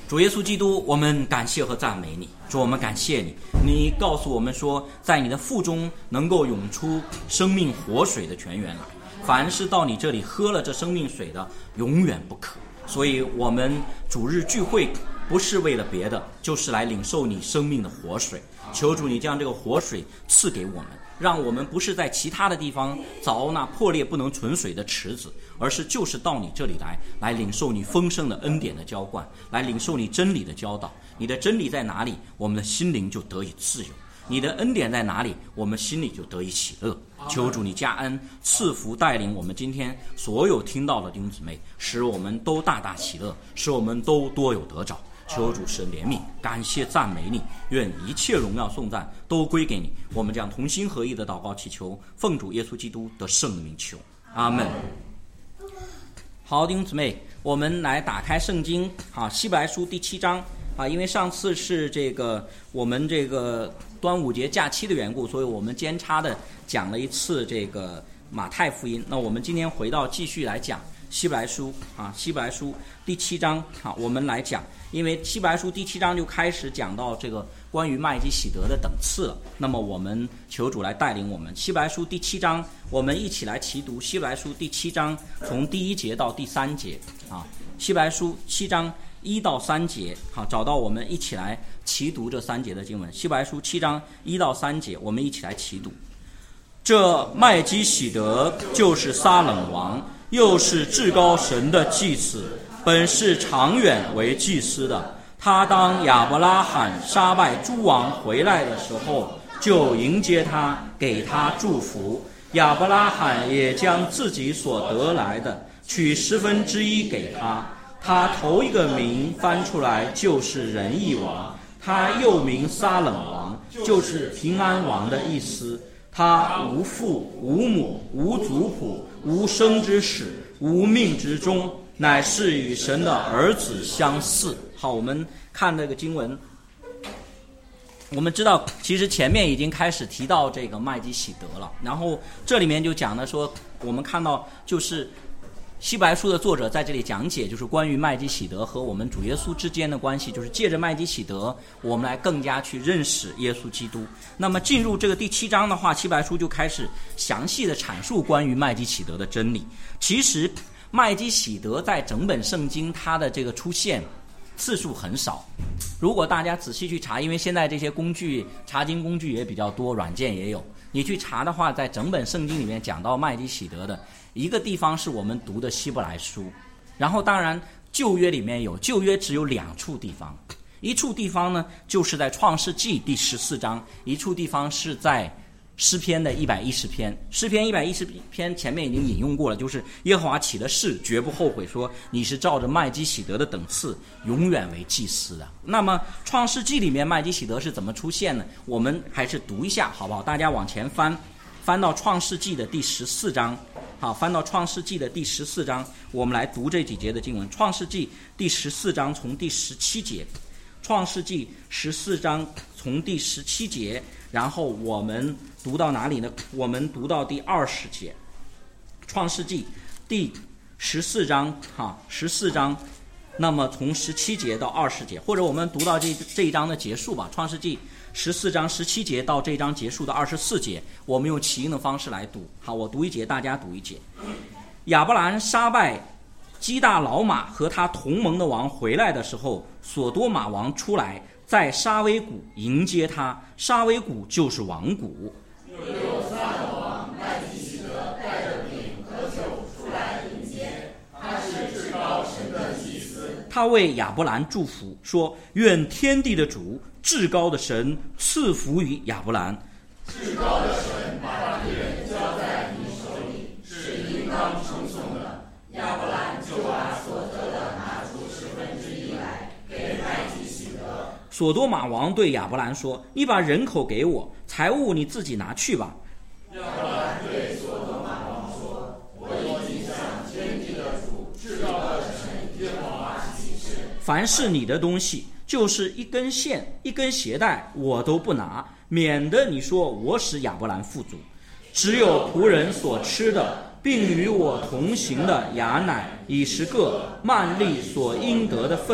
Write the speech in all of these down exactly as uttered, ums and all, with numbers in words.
主耶稣基督，我们感谢和赞美你。主，我们感谢你，你告诉我们说，在你的腹中能够涌出生命活水的泉源来，凡是到你这里喝了这生命水的，永远不渴。所以我们主日聚会不是为了别的，就是来领受你生命的活水。求主你将这个活水赐给我们，让我们不是在其他的地方凿那破裂不能存水的池子，而是就是到你这里来，来领受你丰盛的恩典的浇灌，来领受你真理的教导。你的真理在哪里，我们的心灵就得以自由；你的恩典在哪里，我们心里就得以喜乐。求主你加恩赐福带领我们今天所有听到的弟兄姊妹，使我们都大大喜乐，使我们都多有得着。求主神怜悯，感谢赞美你，愿一切荣耀颂赞都归给你。我们将同心合意的祷告祈求，奉主耶稣基督的圣名求，阿们。好，弟兄姊妹，我们来打开圣经啊，希伯来书第七章啊。因为上次是这个我们这个端午节假期的缘故，所以我们间插的讲了一次这个马太福音。那我们今天回到继续来讲希伯来书啊，希伯来书第七章啊，我们来讲。因为希伯来书第七章就开始讲到这个关于麦基洗德的等次了，那么我们求主来带领我们。希伯来书第七章，我们一起来齐读希伯来书第七章从第一节到第三节啊。希伯来书七章一到三节，好，找到我们一起来齐读这三节的经文。希伯来书七章一到三节，我们一起来齐读。这麦基洗德就是撒冷王，又是至高神的祭司，本是长远为祭司的。他当亚伯拉罕杀败诸王回来的时候，就迎接他，给他祝福。亚伯拉罕也将自己所得来的取十分之一给他。他头一个名翻出来就是仁义王，他又名撒冷王，就是平安王的意思。他无父无母无族谱无生之始无命之终，乃是与神的儿子相似。好，我们看这个经文，我们知道其实前面已经开始提到这个麦基洗德了，然后这里面就讲了说，我们看到就是希伯来书的作者在这里讲解，就是关于麦基洗德和我们主耶稣之间的关系，就是借着麦基洗德我们来更加去认识耶稣基督。那么进入这个第七章的话，希伯来书就开始详细的阐述关于麦基洗德的真理。其实麦基洗德在整本圣经它的这个出现次数很少，如果大家仔细去查，因为现在这些工具查经工具也比较多，软件也有，你去查的话，在整本圣经里面讲到麦基洗德的一个地方是我们读的希伯来书，然后当然旧约里面有，旧约只有两处地方，一处地方呢就是在创世纪第十四章，一处地方是在诗篇的一百一十篇。诗篇一百一十篇前面已经引用过了，就是耶和华起了誓，绝不后悔，说你是照着麦基洗德的等次永远为祭司的。那么创世纪里面麦基洗德是怎么出现呢？我们还是读一下好不好？大家往前翻，翻到创世纪的第十四章。好，翻到创世纪的第十四章，我们来读这几节的经文。创世纪第十四章从第十七节，创世纪十四章从第十七节，然后我们读到哪里呢？我们读到第二十节。创世纪第十四章，哈，十四章，那么从十七节到二十节，或者我们读到这这一章的结束吧。创世纪十四章十七节到这一章结束的二十四节，我们用起因的方式来读。好，我读一节，大家读一节。亚伯兰杀败基大老马和他同盟的王回来的时候，所多玛王出来，在沙威谷迎接他。沙威谷就是王谷。 又有撒冷王麦基洗德带着饼和酒出来迎接，他是至高神的祭司。 他为亚伯兰祝福，说：愿天地的主至高的神赐福于亚伯兰。 至高的神把他的人交在你手里，是应当称颂的。亚伯兰就把所得的拿出十分之一来给麦基洗德。 所多玛王对亚伯兰说：你把人口给我，财物你自己拿去吧。 亚伯兰对所多玛王说：我已经向天地的主至高的神耶和华起誓， 凡是你的东西，就是一根线一根鞋带我都不拿，免得你说我使亚伯兰富足。只有仆人所吃的，并与我同行的雅乃以十个曼利所应得的份，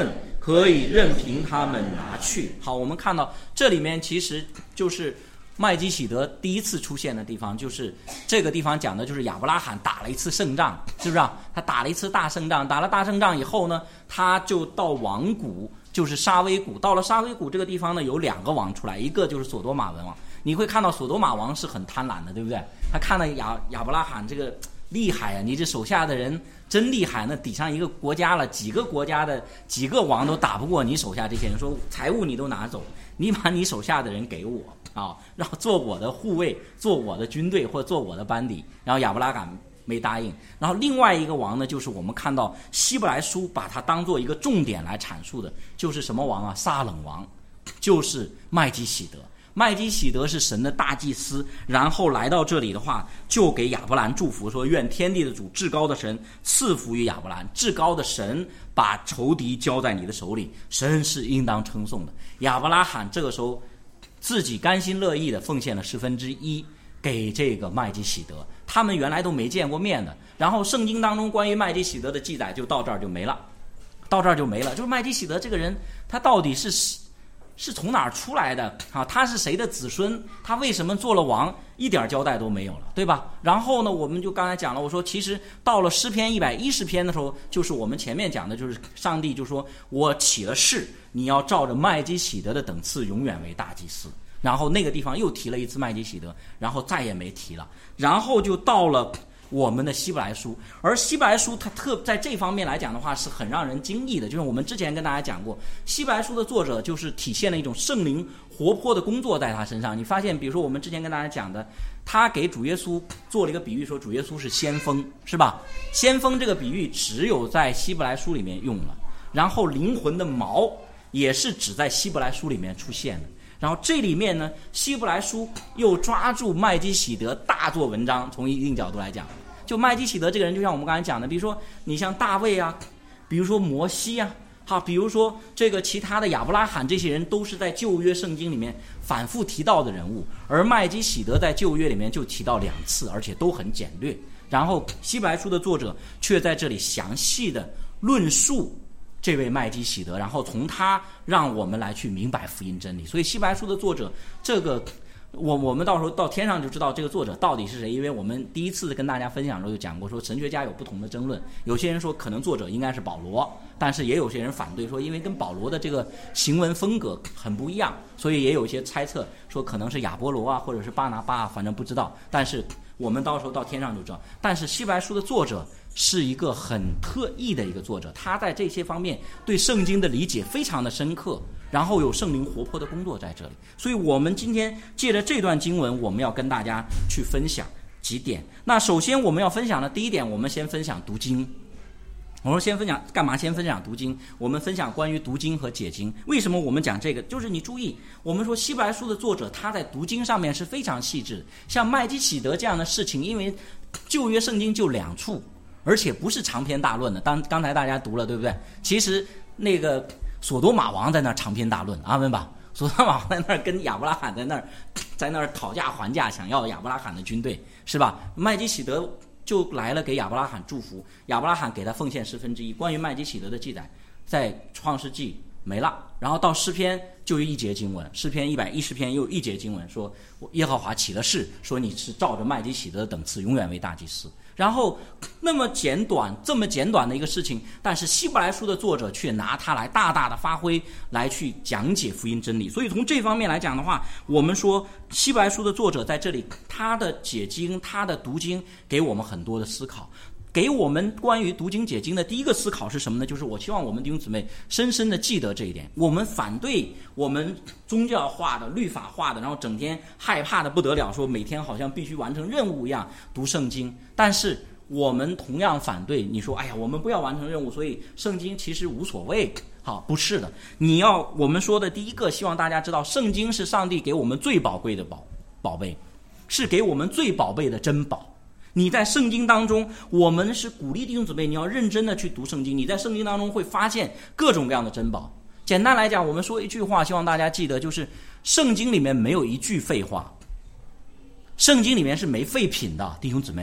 可以任凭他们拿去。好，我们看到这里面其实就是麦基洗德第一次出现的地方，就是这个地方讲的就是亚伯拉罕打了一次胜仗，是不是啊？他打了一次大胜仗，打了大胜仗以后呢，他就到王谷，就是沙威谷。到了沙威谷这个地方呢，有两个王出来，一个就是索多玛文王。你会看到索多玛王是很贪婪的，对不对？他看到亚亚伯拉罕这个厉害啊，你这手下的人真厉害，那抵上一个国家了，几个国家的几个王都打不过你手下这些人，说财物你都拿走，你把你手下的人给我啊，然后做我的护卫，做我的军队或做我的班底。然后亚伯拉罕没答应。然后另外一个王呢，就是我们看到希伯来书把它当做一个重点来阐述的，就是什么王啊？撒冷王，就是麦基洗德。麦基洗德是神的大祭司，然后来到这里的话，就给亚伯兰祝福说，愿天地的主至高的神赐福于亚伯兰，至高的神把仇敌交在你的手里，神是应当称颂的。亚伯拉罕这个时候自己甘心乐意的奉献了十分之一给这个麦基洗德，他们原来都没见过面的。然后圣经当中关于麦基洗德的记载就到这儿就没了，到这儿就没了。就是麦基洗德这个人，他到底是是从哪儿出来的啊？他是谁的子孙？他为什么做了王？一点交代都没有了，对吧？然后呢，我们就刚才讲了，我说其实到了诗篇一百一十篇的时候，就是我们前面讲的，就是上帝就说我起了誓，你要照着麦基洗德的等次永远为大祭司。然后那个地方又提了一次麦基洗德，然后再也没提了。然后就到了我们的希伯来书，而希伯来书它特在这方面来讲的话是很让人惊异的，就是我们之前跟大家讲过，希伯来书的作者就是体现了一种圣灵活泼的工作在他身上。你发现比如说我们之前跟大家讲的，他给主耶稣做了一个比喻，说主耶稣是先锋，是吧？先锋这个比喻只有在希伯来书里面用了，然后灵魂的锚也是只在希伯来书里面出现的。然后这里面呢，希伯来书又抓住麦基洗德大做文章。从一定角度来讲，就麦基洗德这个人，就像我们刚才讲的，比如说你像大卫啊，比如说摩西啊，好，比如说这个其他的亚伯拉罕，这些人都是在旧约圣经里面反复提到的人物，而麦基洗德在旧约里面就提到两次，而且都很简略。然后希伯来书的作者却在这里详细的论述这位麦基洗德，然后从他让我们来去明白福音真理。所以希伯来书的作者，这个我我们到时候到天上就知道这个作者到底是谁，因为我们第一次跟大家分享的时候就讲过，说神学家有不同的争论，有些人说可能作者应该是保罗，但是也有些人反对说，因为跟保罗的这个行文风格很不一样，所以也有一些猜测说可能是亚波罗啊，或者是巴拿巴啊，反正不知道。但是我们到时候到天上就知道。但是希伯来书的作者是一个很特异的一个作者，他在这些方面对圣经的理解非常的深刻，然后有圣灵活泼的工作在这里。所以我们今天借着这段经文，我们要跟大家去分享几点。那首先我们要分享的第一点，我们先分享读经。我说先分享干嘛？先分享读经。我们分享关于读经和解经。为什么我们讲这个？就是你注意，我们说希伯来书的作者他在读经上面是非常细致的。像麦基洗德这样的事情，因为旧约圣经就两处，而且不是长篇大论的。当刚才大家读了，对不对？其实那个索多玛王在那儿长篇大论，阿们吧。索多玛王在那儿跟亚伯拉罕在那儿在那儿讨价还价，想要亚伯拉罕的军队，是吧？麦基洗德就来了，给亚伯拉罕祝福，亚伯拉罕给他奉献十分之一。关于麦基洗德的记载，在创世纪没了，然后到诗篇就有一节经文，诗篇一百一十篇又有一节经文说，耶和华起了誓，说你是照着麦基洗德的等次，永远为大祭司。然后那么简短这么简短的一个事情，但是希伯来书的作者却拿它来大大的发挥，来去讲解福音真理。所以从这方面来讲的话，我们说希伯来书的作者在这里他的解经，他的读经给我们很多的思考。给我们关于读经解经的第一个思考是什么呢？就是我希望我们弟兄姊妹深深的记得这一点。我们反对我们宗教化的、律法化的，然后整天害怕的不得了，说每天好像必须完成任务一样读圣经。但是我们同样反对你说，哎呀，我们不要完成任务，所以圣经其实无所谓。好，不是的。你要我们说的第一个，希望大家知道，圣经是上帝给我们最宝贵的宝宝贝，是给我们最宝贝的珍宝。你在圣经当中，我们是鼓励弟兄姊妹，你要认真的去读圣经。你在圣经当中会发现各种各样的珍宝。简单来讲，我们说一句话，希望大家记得，就是圣经里面没有一句废话，圣经里面是没废品的，弟兄姊妹。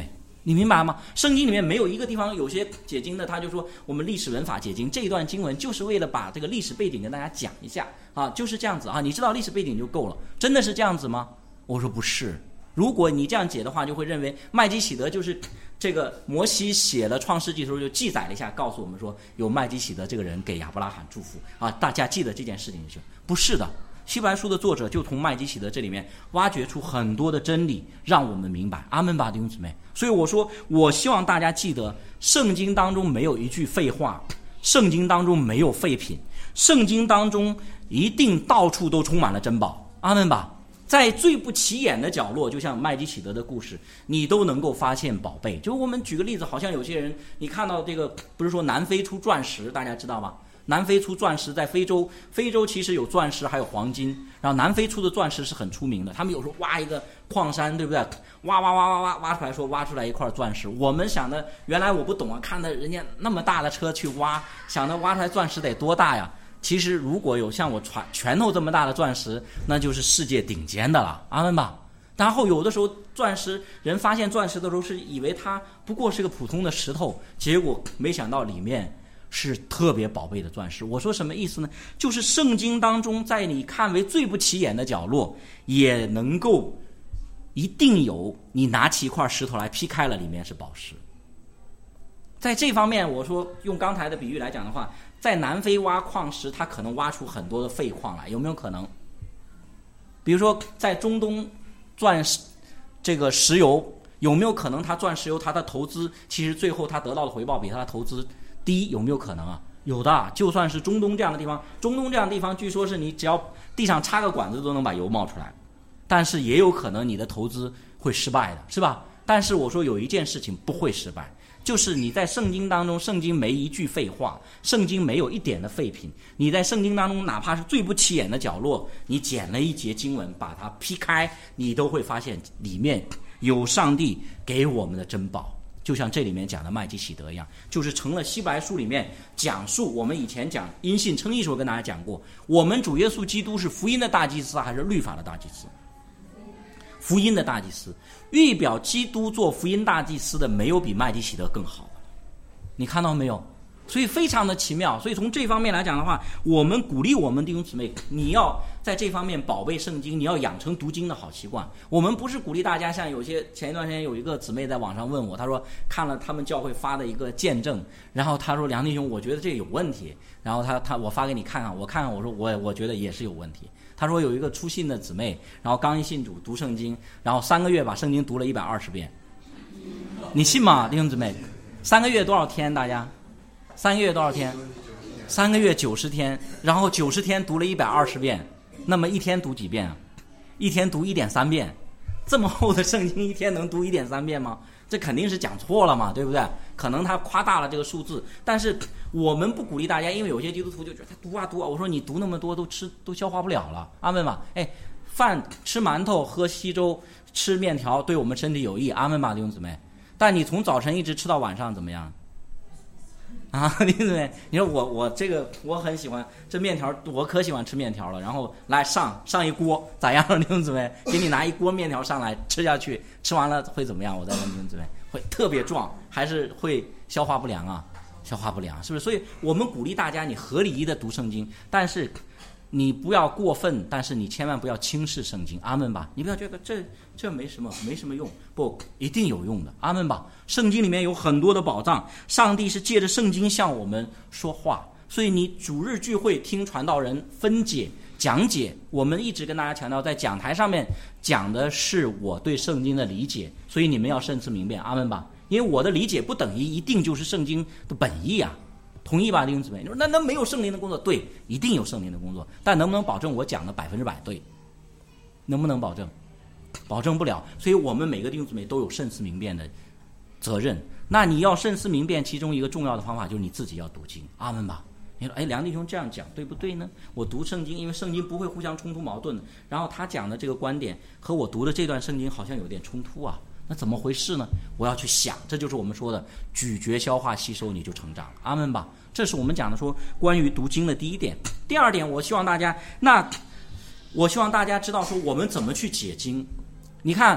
你明白吗？圣经里面没有一个地方，有些解经的他就说我们历史文法解经这一段经文就是为了把这个历史背景跟大家讲一下啊，就是这样子啊，你知道历史背景就够了。真的是这样子吗？我说不是。如果你这样解的话，就会认为麦基洗德就是这个摩西写了创世纪的时候就记载了一下，告诉我们说有麦基洗德这个人给亚伯拉罕祝福啊，大家记得这件事情就行。不是的，希伯来书的作者就从麦基洗德这里面挖掘出很多的真理，让我们明白。阿们吧，弟兄姊妹。所以我说，我希望大家记得，圣经当中没有一句废话，圣经当中没有废品，圣经当中一定到处都充满了珍宝。阿们吧。在最不起眼的角落，就像麦基洗德的故事，你都能够发现宝贝。就我们举个例子，好像有些人，你看到这个，不是说南非出钻石，大家知道吗？南非出钻石，在非洲，非洲其实有钻石还有黄金，然后南非出的钻石是很出名的。他们有时候挖一个矿山，对不对？挖挖挖挖挖挖出来，说挖出来一块钻石。我们想的，原来我不懂啊，看的人家那么大的车去挖，想的挖出来钻石得多大呀？其实如果有像我拳拳头这么大的钻石，那就是世界顶尖的了。阿们吧。然后有的时候钻石人发现钻石的时候是以为它不过是个普通的石头，结果没想到里面是特别宝贝的钻石。我说什么意思呢？就是圣经当中在你看为最不起眼的角落，也能够一定有你拿起一块石头来劈开了，里面是宝石。在这方面，我说用刚才的比喻来讲的话，在南非挖矿石，它可能挖出很多的废矿来，有没有可能？比如说在中东钻这个石油，有没有可能他钻石油，他的投资其实最后他得到的回报比他的投资低？有没有可能啊？有的。就算是中东这样的地方，中东这样的地方据说是你只要地上插个管子都能把油冒出来，但是也有可能你的投资会失败的，是吧？但是我说有一件事情不会失败，就是你在圣经当中，圣经没一句废话，圣经没有一点的废品。你在圣经当中，哪怕是最不起眼的角落，你捡了一节经文，把它劈开，你都会发现里面有上帝给我们的珍宝。就像这里面讲的麦基洗德一样，就是成了希伯来书里面讲述我们以前讲因信称义的时候跟大家讲过，我们主耶稣基督是福音的大祭司还是律法的大祭司？福音的大祭司。预表基督做福音大祭司的没有比麦基洗德更好的，你看到没有？所以非常的奇妙。所以从这方面来讲的话，我们鼓励我们弟兄姊妹，你要在这方面宝贝圣经，你要养成读经的好习惯。我们不是鼓励大家像有些前一段时间有一个姊妹在网上问我，她说看了他们教会发的一个见证，然后她说梁弟兄，我觉得这个有问题，然后她她我发给你看看，我看看，我说我我觉得也是有问题。他说有一个初信的姊妹，然后刚一信主读圣经，然后三个月把圣经读了一百二十遍，你信吗，弟兄姊妹？三个月多少天？大家，三个月多少天？三个月九十天，然后九十天读了一百二十遍，那么一天读几遍啊？一天读一点三遍，这么厚的圣经一天能读一点三遍吗？这肯定是讲错了嘛，对不对？可能他夸大了这个数字，但是我们不鼓励大家，因为有些基督徒就觉得他读啊读啊，我说你读那么多都吃都消化不了了。阿们吧。哎，饭吃馒头喝稀粥吃面条对我们身体有益，阿们吧，弟兄姊妹。但你从早晨一直吃到晚上怎么样啊？弟兄姊妹，你说我我这个我很喜欢这面条，我可喜欢吃面条了，然后来上上一锅咋样，弟兄姊妹？给你拿一锅面条上来吃下去，吃完了会怎么样？我再问弟兄姊妹，会特别壮还是会消化不良啊？消化不良是不是？所以我们鼓励大家你合理的读圣经，但是你不要过分，但是你千万不要轻视圣经。阿们吧。你不要觉得这这没什么没什么用，不，一定有用的。阿们吧。圣经里面有很多的宝藏，上帝是借着圣经向我们说话，所以你主日聚会听传道人分解讲解，我们一直跟大家强调，在讲台上面讲的是我对圣经的理解，所以你们要慎思明辨。阿们吧。因为我的理解不等于一定就是圣经的本意啊，同意吧，弟兄姊妹？你说那那没有圣灵的工作？对，一定有圣灵的工作，但能不能保证我讲的百分之百对？能不能保证？保证不了。所以我们每个弟兄姊妹都有慎思明辨的责任。那你要慎思明辨，其中一个重要的方法就是你自己要读经。阿们吧。你说，哎，梁弟兄这样讲对不对呢？我读圣经，因为圣经不会互相冲突矛盾的，然后他讲的这个观点和我读的这段圣经好像有点冲突啊。那怎么回事呢？我要去想，这就是我们说的咀嚼、消化、吸收，你就成长了。阿们吧。这是我们讲的说关于读经的第一点。第二点，我希望大家，那我希望大家知道说我们怎么去解经。你看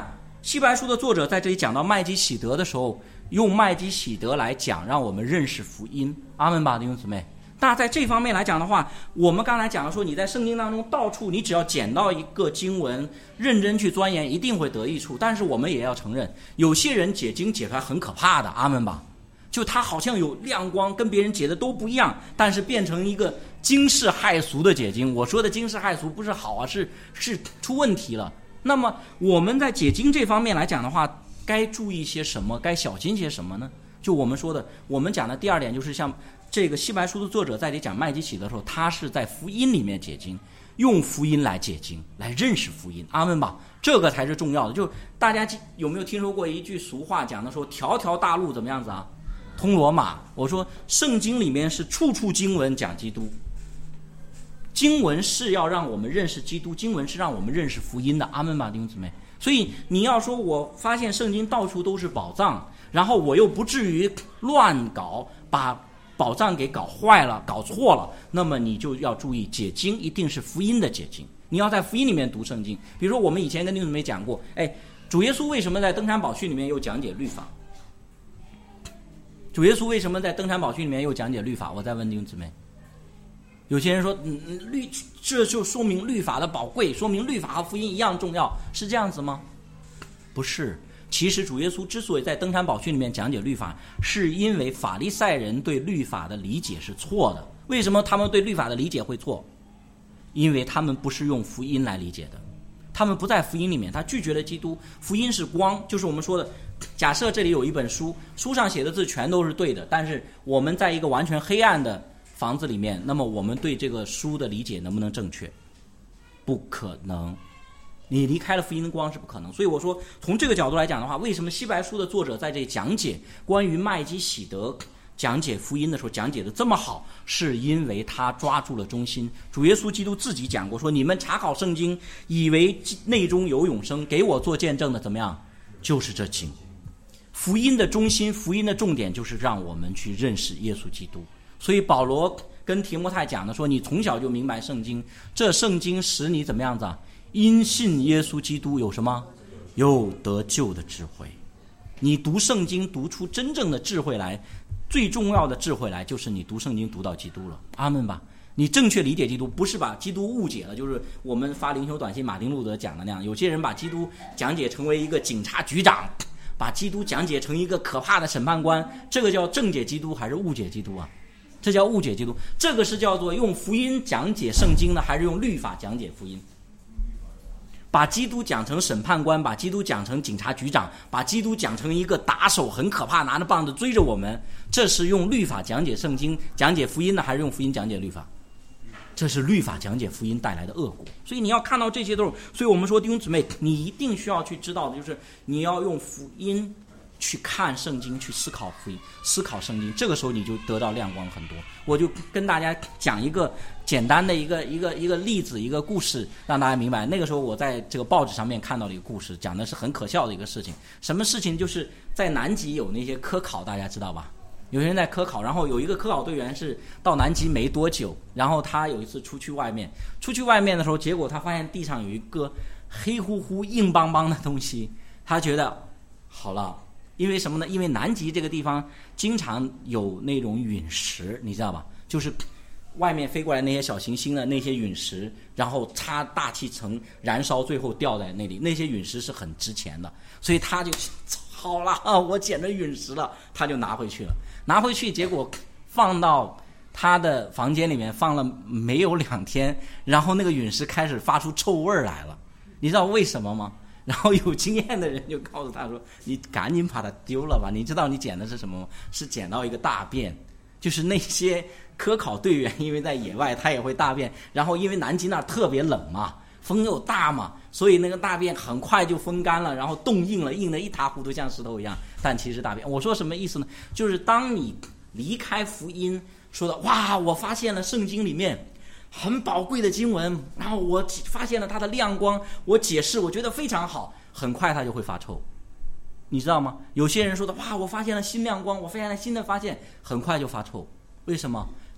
希伯来书的作者在这里讲到麦基洗德的时候，用麦基洗德来讲，让我们认识福音。阿们吧，弟兄姊妹。那在这方面来讲的话，我们刚才讲了说，你在圣经当中到处，你只要捡到一个经文，认真去钻研，一定会得益处。但是我们也要承认，有些人解经解出来很可怕的。阿们吧。就他好像有亮光，跟别人解的都不一样，但是变成一个惊世骇俗的解经。我说的惊世骇俗不是好啊，是是出问题了。那么我们在解经这方面来讲的话，该注意些什么，该小心些什么呢？就我们说的，我们讲的第二点就是像这个希伯来书的作者在这里讲麦基洗德的时候，他是在福音里面解经，用福音来解经，来认识福音。阿们吧，这个才是重要的。就大家有没有听说过一句俗话讲的说，条条大路怎么样子啊？通罗马。我说圣经里面是处处经文讲基督，经文是要让我们认识基督，经文是让我们认识福音的。阿们吧，弟兄姊妹。所以你要说我发现圣经到处都是宝藏，然后我又不至于乱搞，把宝藏给搞坏了，搞错了，那么你就要注意，解经一定是福音的解经，你要在福音里面读圣经。比如说我们以前跟弟兄姊妹讲过，哎，主耶稣为什么在登山宝训里面又讲解律法？主耶稣为什么在登山宝训里面又讲解律法？我再问弟兄姊妹。有些人说，嗯，律这就说明律法的宝贵，说明律法和福音一样重要，是这样子吗？不是。其实主耶稣之所以在登山宝训里面讲解律法，是因为法利赛人对律法的理解是错的。为什么他们对律法的理解会错？因为他们不是用福音来理解的，他们不在福音里面，他拒绝了基督。福音是光，就是我们说的，假设这里有一本书，书上写的字全都是对的，但是我们在一个完全黑暗的房子里面，那么我们对这个书的理解能不能正确？不可能。你离开了福音的光是不可能。所以我说，从这个角度来讲的话，为什么希伯来书的作者在这里讲解关于麦基洗德，讲解福音的时候讲解的这么好，是因为他抓住了中心。主耶稣基督自己讲过，说你们查考圣经，以为内中有永生，给我做见证的怎么样？就是这经。福音的中心，福音的重点就是让我们去认识耶稣基督。所以保罗跟提摩太讲的说，你从小就明白圣经，这圣经使你怎么样子啊？因信耶稣基督有什么？有得救的智慧。你读圣经读出真正的智慧来，最重要的智慧来，就是你读圣经读到基督了。阿们吧。你正确理解基督，不是把基督误解了，就是我们发灵修短信马丁路德讲的那样，有些人把基督讲解成为一个警察局长，把基督讲解成一个可怕的审判官，这个叫正解基督还是误解基督啊？这叫误解基督。这个是叫做用福音讲解圣经呢，还是用律法讲解福音？把基督讲成审判官，把基督讲成警察局长，把基督讲成一个打手，很可怕，拿着棒子追着我们，这是用律法讲解圣经讲解福音呢，还是用福音讲解律法？这是律法讲解福音带来的恶果。所以你要看到这些都是，所以我们说弟兄姊妹，你一定需要去知道的就是你要用福音去看圣经，去思考福音，思考圣经，这个时候你就得到亮光很多。我就跟大家讲一个简单的一个一个一个例子，一个故事，让大家明白。那个时候我在这个报纸上面看到了一个故事，讲的是很可笑的一个事情。什么事情？就是在南极有那些科考，大家知道吧？有些人在科考，然后有一个科考队员是到南极没多久，然后他有一次出去外面，出去外面的时候，结果他发现地上有一个黑乎乎硬邦邦的东西，他觉得好了。因为什么呢？因为南极这个地方经常有那种陨石，你知道吧？就是外面飞过来那些小行星的那些陨石，然后插大气层燃烧，最后掉在那里。那些陨石是很值钱的，所以他就好了，我捡着陨石了，他就拿回去了。拿回去，结果放到他的房间里面放了没有两天，然后那个陨石开始发出臭味来了。你知道为什么吗？然后有经验的人就告诉他说，你赶紧把它丢了吧。你知道你捡的是什么吗？是捡到一个大便。就是那些科考队员因为在野外他也会大便，然后因为南极那儿特别冷嘛，风又大嘛，所以那个大便很快就风干了，然后冻硬了，硬得一塌糊涂，像石头一样。但其实大便，我说什么意思呢？就是当你离开福音，说的哇，我发现了圣经里面很宝贵的经文，然后我发现了它的亮光，我解释我觉得非常好，很快它就会发臭。你知道吗？有些人说的哇，我发现了新亮光，我发现了新的发现，很快就发臭。为什么？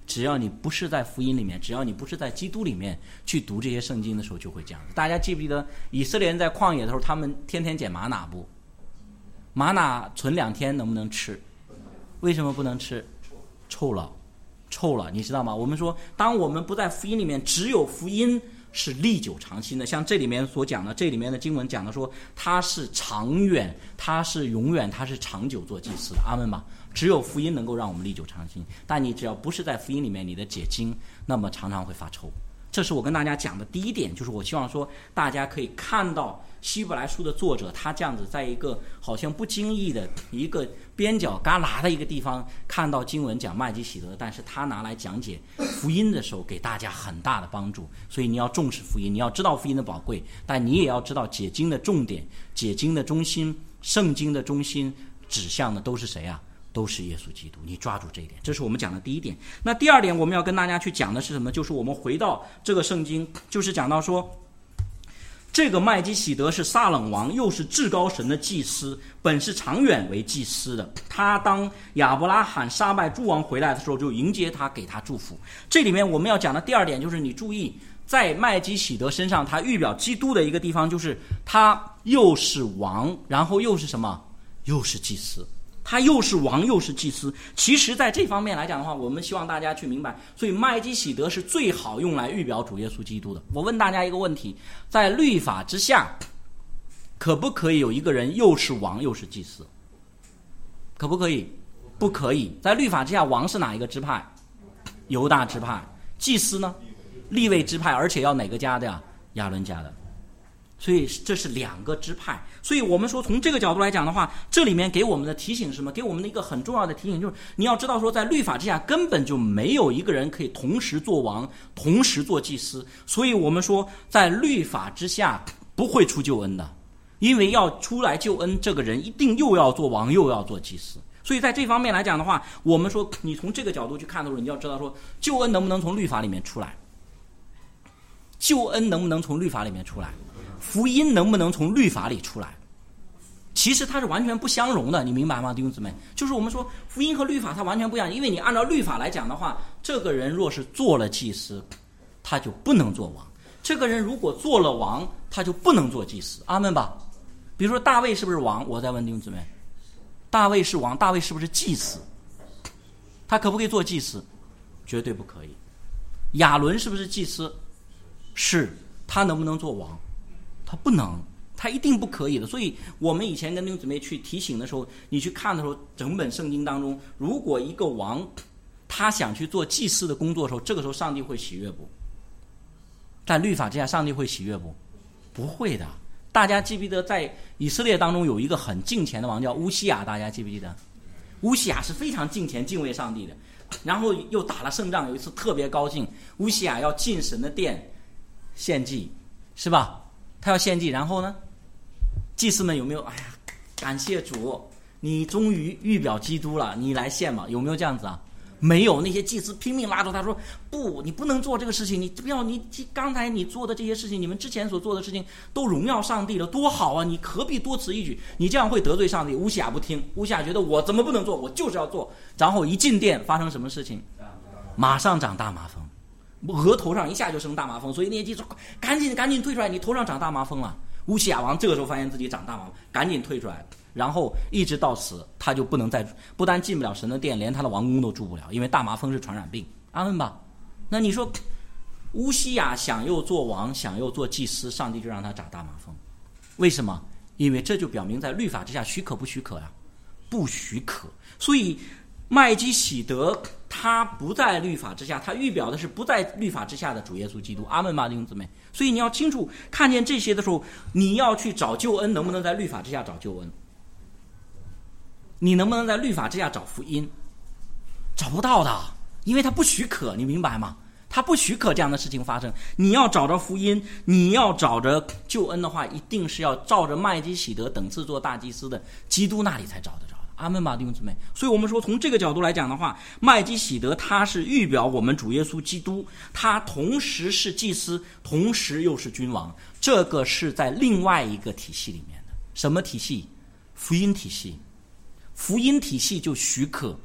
只要你不是在福音里面，只要你不是在基督里面去读这些圣经的时候，就会这样。大家记不记得以色列人在旷野的时候，他们天天捡玛瑙不？玛瑙存两天能不能吃？为什么不能吃？臭了，臭了，你知道吗？我们说，当我们不在福音里面，只有福音是历久常新的。像这里面所讲的，这里面的经文讲的说，它是长远，它是永远，它是长久做祭司的。阿们吧。只有福音能够让我们历久常新，但你只要不是在福音里面，你的解经那么常常会发臭。这是我跟大家讲的第一点，就是我希望说大家可以看到希伯来书的作者他这样子在一个好像不经意的一个边角旮旯的一个地方看到经文讲麦基洗德，但是他拿来讲解福音的时候给大家很大的帮助。所以你要重视福音，你要知道福音的宝贵，但你也要知道解经的重点，解经的中心，圣经的中心指向的都是谁啊？都是耶稣基督。你抓住这一点，这是我们讲的第一点。那第二点我们要跟大家去讲的是什么？就是我们回到这个圣经，就是讲到说这个麦基洗德是撒冷王，又是至高神的祭司，本是长远为祭司的。他当亚伯拉罕杀败诸王回来的时候，就迎接他，给他祝福。这里面我们要讲的第二点就是你注意在麦基洗德身上他预表基督的一个地方，就是他又是王，然后又是什么？又是祭司。他又是王又是祭司。其实在这方面来讲的话，我们希望大家去明白，所以麦基洗德是最好用来预表主耶稣基督的。我问大家一个问题，在律法之下可不可以有一个人又是王又是祭司？可不可以？不可以。在律法之下，王是哪一个支派？犹大支派。祭司呢？利未支派，而且要哪个家的呀？亚伦家的。所以这是两个支派。所以我们说从这个角度来讲的话，这里面给我们的提醒是什么？给我们的一个很重要的提醒就是你要知道说，在律法之下根本就没有一个人可以同时做王同时做祭司。所以我们说在律法之下不会出救恩的，因为要出来救恩，这个人一定又要做王又要做祭司。所以在这方面来讲的话，我们说你从这个角度去看的时候，你要知道说救恩能不能从律法里面出来，救恩能不能从律法里面出来，福音能不能从律法里出来？其实它是完全不相容的，你明白吗，弟兄姊妹？就是我们说福音和律法它完全不一样，因为你按照律法来讲的话，这个人若是做了祭司，他就不能做王；这个人如果做了王，他就不能做祭司。阿们吧。比如说大卫是不是王？我再问弟兄姊妹，大卫是王，大卫是不是祭司？他可不可以做祭司？绝对不可以。亚伦是不是祭司？是。他能不能做王？他不能，他一定不可以的。所以我们以前跟弟兄姊妹去提醒的时候，你去看的时候，整本圣经当中，如果一个王他想去做祭司的工作的时候，这个时候上帝会喜悦不？在律法之下，上帝会喜悦不？不会的。大家记不记得在以色列当中有一个很敬虔的王叫乌西雅？大家记不记得？乌西雅是非常敬虔敬畏上帝的，然后又打了胜仗，有一次特别高兴，乌西雅要进神的殿献祭，是吧？他要献祭，然后呢，祭司们有没有？哎呀，感谢主，你终于预表基督了，你来献嘛？有没有这样子啊？没有，那些祭司拼命拉住他说：“不，你不能做这个事情，你不要，你刚才你做的这些事情，你们之前所做的事情都荣耀上帝了，多好啊！你何必多此一举？你这样会得罪上帝。”乌西雅不听，乌西雅觉得我怎么不能做？我就是要做。然后一进殿，发生什么事情？马上长大麻风。额头上一下就生大麻风，所以那些祭司说赶紧赶紧退出来，你头上长大麻风了。乌西雅王这个时候发现自己长大麻风，赶紧退出来，然后一直到死他就不能再，不但进不了神的殿，连他的王宫都住不了，因为大麻风是传染病。阿们吧。那你说乌西雅想又做王想又做祭司，上帝就让他长大麻风，为什么？因为这就表明在律法之下许可不许可呀？不许可。所以麦基洗德他不在律法之下，他预表的是不在律法之下的主耶稣基督。阿们吧，弟兄姊妹。所以你要清楚看见这些的时候，你要去找救恩，能不能在律法之下找救恩？你能不能在律法之下找福音？找不到的，因为他不许可，你明白吗？他不许可这样的事情发生。你要找着福音，你要找着救恩的话，一定是要照着麦基洗德等次做大祭司的基督那里才找得着。阿们吧，弟兄姊妹。所以我们说从这个角度来讲的话，麦基洗德他是预表我们主耶稣基督，他同时是祭司，同时又是君王。这个是在另外一个体系里面的。什么体系？福音体系。福音体系就许可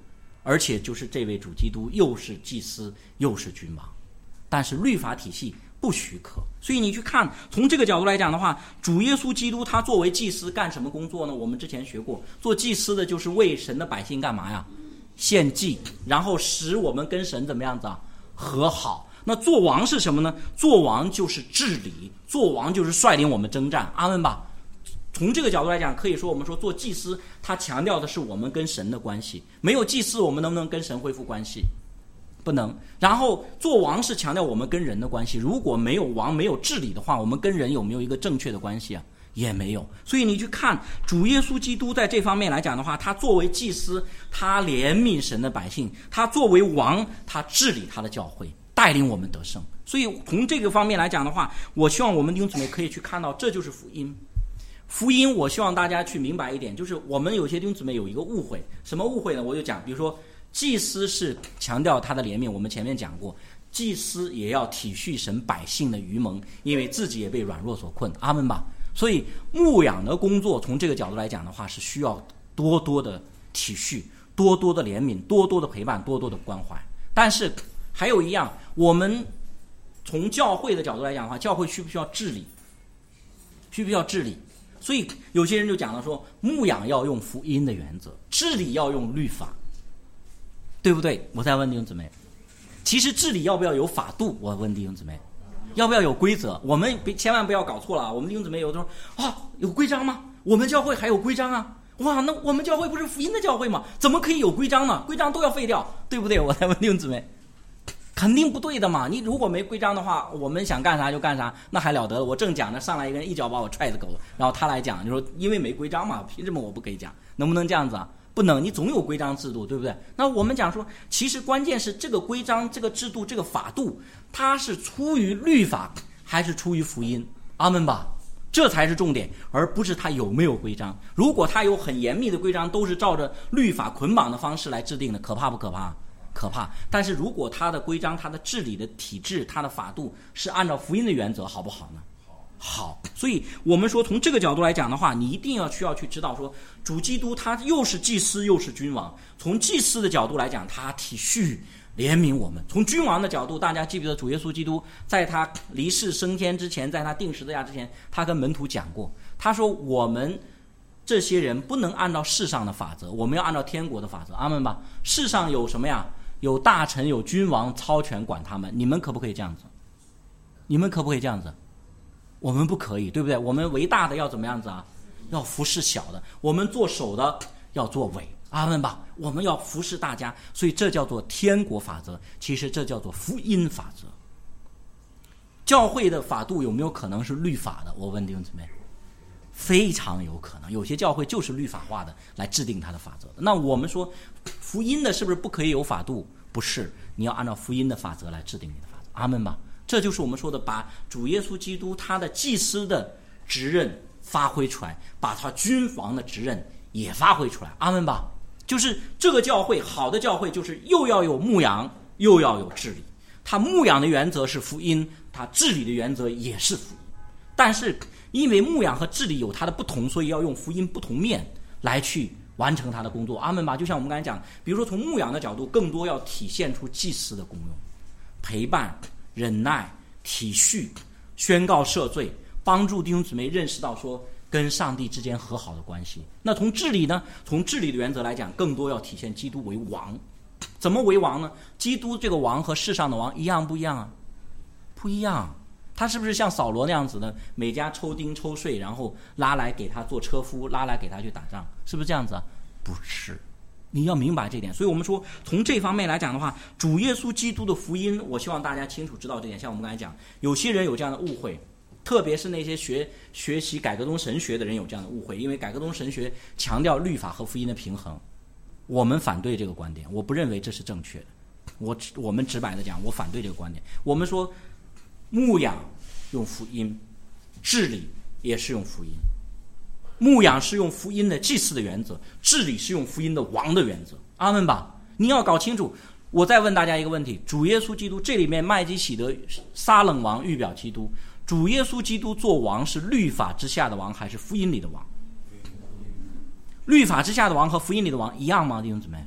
而且就是这位主基督又是祭司又是君王，但是律法体系不许可。所以你去看，从这个角度来讲的话，主耶稣基督他作为祭司干什么工作呢？我们之前学过，做祭司的就是为神的百姓干嘛呀？献祭，然后使我们跟神怎么样子啊？和好。那做王是什么呢？做王就是治理，做王就是率领我们征战。阿们吧。从这个角度来讲，可以说我们说做祭司，他强调的是我们跟神的关系。没有祭司，我们能不能跟神恢复关系？不能。然后做王是强调我们跟人的关系。如果没有王，没有治理的话，我们跟人有没有一个正确的关系啊？也没有。所以你去看主耶稣基督在这方面来讲的话，他作为祭司，他怜悯神的百姓；他作为王，他治理他的教会，带领我们得胜。所以从这个方面来讲的话，我希望我们弟兄姊妹可以去看到，这就是福音。福音我希望大家去明白一点，就是我们有些弟兄姊妹有一个误会。什么误会呢？我就讲，比如说祭司是强调他的怜悯，我们前面讲过，祭司也要体恤神百姓的愚蒙，因为自己也被软弱所困。阿们吧。所以牧养的工作从这个角度来讲的话，是需要多多的体恤，多多的怜悯，多多的陪伴，多多的关怀。但是还有一样，我们从教会的角度来讲的话，教会需不需要治理？需不需要治理？所以有些人就讲了说，牧养要用福音的原则，治理要用律法，对不对？我再问弟兄姊妹，其实治理要不要有法度？我问弟兄姊妹，要不要有规则？我们千万不要搞错了啊！我们弟兄姊妹有的说啊，有规章吗？我们教会还有规章啊！哇，那我们教会不是福音的教会吗？怎么可以有规章呢？规章都要废掉，对不对？我再问弟兄姊妹，肯定不对的嘛！你如果没规章的话，我们想干啥就干啥，那还了得了？我正讲着，上来一个人一脚把我踹着狗，然后他来讲，就说因为没规章嘛，凭什么我不可以讲？能不能这样子啊？不能，你总有规章制度，对不对？那我们讲说，其实关键是这个规章、这个制度、这个法度，它是出于律法还是出于福音？阿们吧，这才是重点，而不是它有没有规章。如果它有很严密的规章，都是照着律法捆绑的方式来制定的，可怕不可怕？可怕。但是如果它的规章、它的治理的体制、它的法度是按照福音的原则，好不好呢？好。所以我们说从这个角度来讲的话，你一定要需要去知道说，主基督他又是祭司又是君王。从祭司的角度来讲，他体恤怜悯我们；从君王的角度，大家记不记得主耶稣基督在他离世升天之前，在他定十字架之前，他跟门徒讲过，他说我们这些人不能按照世上的法则，我们要按照天国的法则。阿们吧。世上有什么呀？有大臣有君王操权管他们，你们可不可以这样子？你们可不可以这样子？我们不可以，对不对？我们为大的要怎么样子啊？要服侍小的，我们做首的要做尾。阿们吧。我们要服侍大家，所以这叫做天国法则，其实这叫做福音法则。教会的法度有没有可能是律法的？我问弟兄姊妹，非常有可能。有些教会就是律法化的来制定它的法则。那我们说福音的是不是不可以有法度？不是，你要按照福音的法则来制定你的法则。阿们吧。这就是我们说的把主耶稣基督他的祭司的职任发挥出来，把他君王的职任也发挥出来。阿们吧。就是这个教会，好的教会就是又要有牧养又要有治理。他牧养的原则是福音，他治理的原则也是福音。但是因为牧养和治理有它的不同，所以要用福音不同面来去完成他的工作。阿们吧。就像我们刚才讲，比如说从牧养的角度，更多要体现出祭司的功用，陪伴、忍耐、体恤、宣告赦罪，帮助弟兄姊妹认识到说跟上帝之间和好的关系。那从治理呢？从治理的原则来讲，更多要体现基督为王。怎么为王呢？基督这个王和世上的王一样不一样啊？不一样。他是不是像扫罗那样子的，每家抽丁抽税，然后拉来给他做车夫，拉来给他去打仗？是不是这样子啊？不是。你要明白这点。所以我们说从这方面来讲的话，主耶稣基督的福音，我希望大家清楚知道这点。像我们刚才讲，有些人有这样的误会，特别是那些学学习改革宗神学的人有这样的误会，因为改革宗神学强调律法和福音的平衡。我们反对这个观点，我不认为这是正确的。我我们直白的讲，我反对这个观点。我们说牧养用福音，治理也是用福音。牧养是用福音的祭祀的原则，治理是用福音的王的原则。阿们吧。你要搞清楚。我再问大家一个问题，主耶稣基督这里面麦基洗德撒冷王预表基督，主耶稣基督做王是律法之下的王还是福音里的王？律法之下的王和福音里的王一样吗？弟兄姊妹，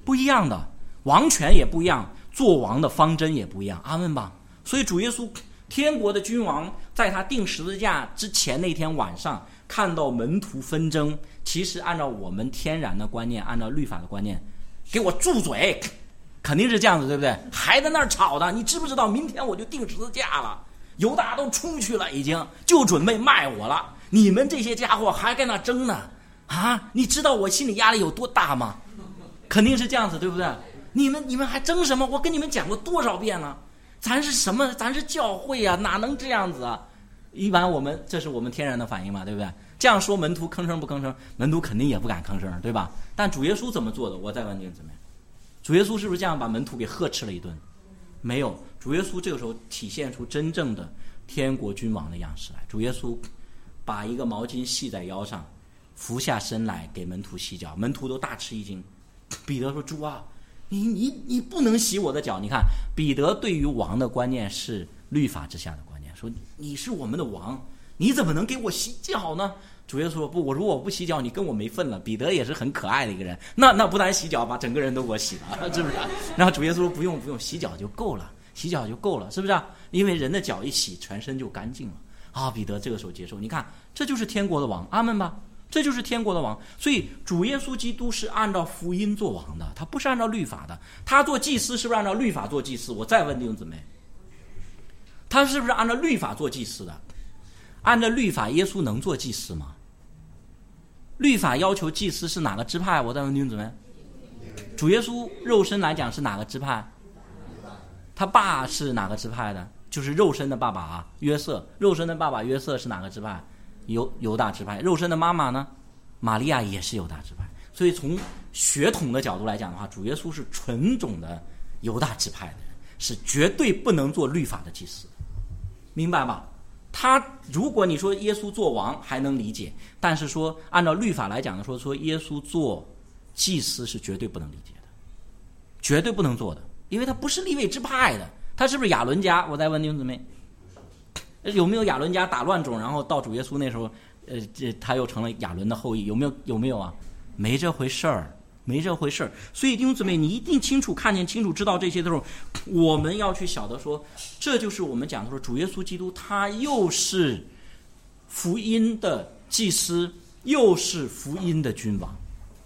不一样的，王权也不一样，做王的方针也不一样，阿们吧。所以主耶稣天国的君王在他钉十字架之前那天晚上看到门徒纷争，其实按照我们天然的观念，按照律法的观念，给我住嘴，肯定是这样子，对不对？还在那儿吵的，你知不知道明天我就钉十字架了，犹大都出去了，已经就准备卖我了，你们这些家伙还在那争呢啊！你知道我心理压力有多大吗？肯定是这样子，对不对？你们你们还争什么？我跟你们讲过多少遍了，咱是什么？咱是教会啊，哪能这样子啊？一般我们这是我们天然的反应嘛，对不对？这样说门徒吭声不吭声？门徒肯定也不敢吭声，对吧？但主耶稣怎么做的？我再问你怎么样？主耶稣是不是这样把门徒给呵斥了一顿？没有，主耶稣这个时候体现出真正的天国君王的样式来。主耶稣把一个毛巾系在腰上，俯下身来给门徒洗脚，门徒都大吃一惊。彼得说：“主啊，你你你不能洗我的脚。”你看，彼得对于王的观念是律法之下的观念，说你是我们的王，你怎么能给我洗脚呢？主耶稣说：“不，我如果我不洗脚，你跟我没份了。”彼得也是很可爱的一个人，那那不但洗脚，把整个人都给我洗了，是不是？然后主耶稣说：“不用不用，洗脚就够了，洗脚就够了，是不是？因为人的脚一洗，全身就干净了。”啊，彼得这个时候接受，你看，这就是天国的王，阿们吧。这就是天国的王。所以主耶稣基督是按照福音做王的，他不是按照律法的。他做祭司是不是按照律法做祭司？我再问弟兄姊妹，他是不是按照律法做祭司的？按照律法，耶稣能做祭司吗？律法要求祭司是哪个支派？我再问弟兄姊妹，主耶稣肉身来讲是哪个支派？他爸是哪个支派的？就是肉身的爸爸啊，约瑟。肉身的爸爸约瑟是哪个支派？犹犹大支派。肉身的妈妈呢，玛利亚也是犹大支派。所以从血统的角度来讲的话，主耶稣是纯种的犹大支派的人，是绝对不能做律法的祭司，明白吧？他如果你说耶稣做王还能理解，但是说按照律法来讲的说说耶稣做祭司是绝对不能理解的，绝对不能做的，因为他不是利未支派的。他是不是亚伦家？我再问弟兄姊妹，有没有亚伦家打乱种，然后到主耶稣那时候，呃，这他又成了亚伦的后裔？有没有？有没有啊？没这回事儿，没这回事儿。所以弟兄姊妹，你一定清楚看见清楚，知道这些的时候，我们要去晓得说，这就是我们讲的说，主耶稣基督他又是福音的祭司，又是福音的君王，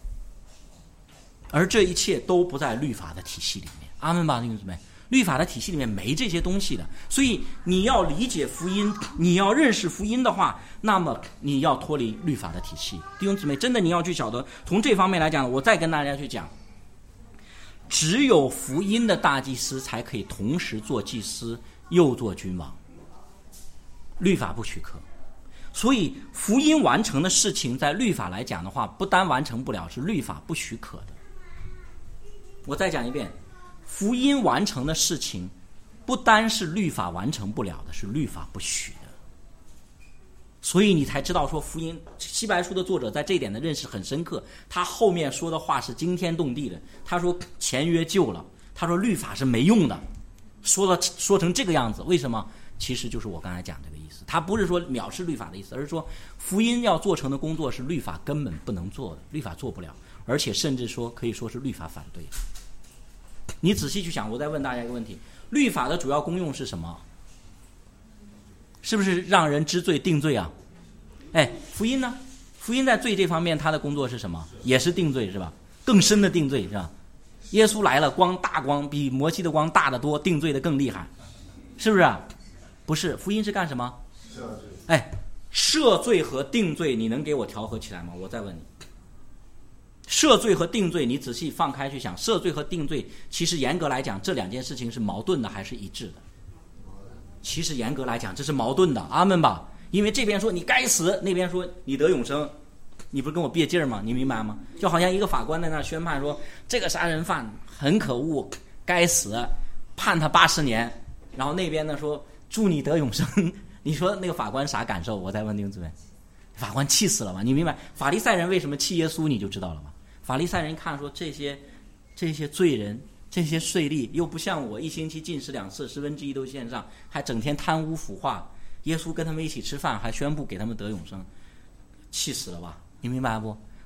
而这一切都不在律法的体系里面。阿们吧，弟兄姊妹。律法的体系里面没这些东西的，所以你要理解福音，你要认识福音的话，那么你要脱离律法的体系。弟兄姊妹，真的你要去晓得，从这方面来讲，我再跟大家去讲，只有福音的大祭司才可以同时做祭司又做君王，律法不许可。所以福音完成的事情，在律法来讲的话，不单完成不了，是律法不许可的。我再讲一遍，福音完成的事情不单是律法完成不了的，是律法不许的。所以你才知道说福音希伯来书的作者在这一点的认识很深刻，他后面说的话是惊天动地的。他说前约旧了，他说律法是没用的，说了说成这个样子，为什么？其实就是我刚才讲这个意思，他不是说藐视律法的意思，而是说福音要做成的工作是律法根本不能做的，律法做不了，而且甚至说可以说是律法反对的。你仔细去想，我再问大家一个问题，律法的主要功用是什么？是不是让人知罪定罪啊？哎，福音呢？福音在罪这方面它的工作是什么？也是定罪，是吧？更深的定罪，是吧？耶稣来了，光大光比摩西的光大得多，定罪的更厉害，是不是啊？不是，福音是干什么？哎，赦罪和定罪你能给我调和起来吗？我再问你，赦罪和定罪，你仔细放开去想，赦罪和定罪其实严格来讲这两件事情是矛盾的还是一致的？其实严格来讲这是矛盾的，阿们吧。因为这边说你该死，那边说你得永生，你不是跟我别劲儿吗？你明白吗？就好像一个法官在那宣判说这个杀人犯很可恶，该死，判他八十年，然后那边呢说祝你得永生，你说那个法官啥感受？我再问弟兄姊妹，法官气死了吧？你明白法利赛人为什么气耶稣你就知道了吧？法利赛人看说这些这些罪人，这些税吏又不像我一星期进食两次，十分之一都献上，还整天贪污腐化，耶稣跟他们一起吃饭，还宣布给他们得永生，气死了吧？你明白不？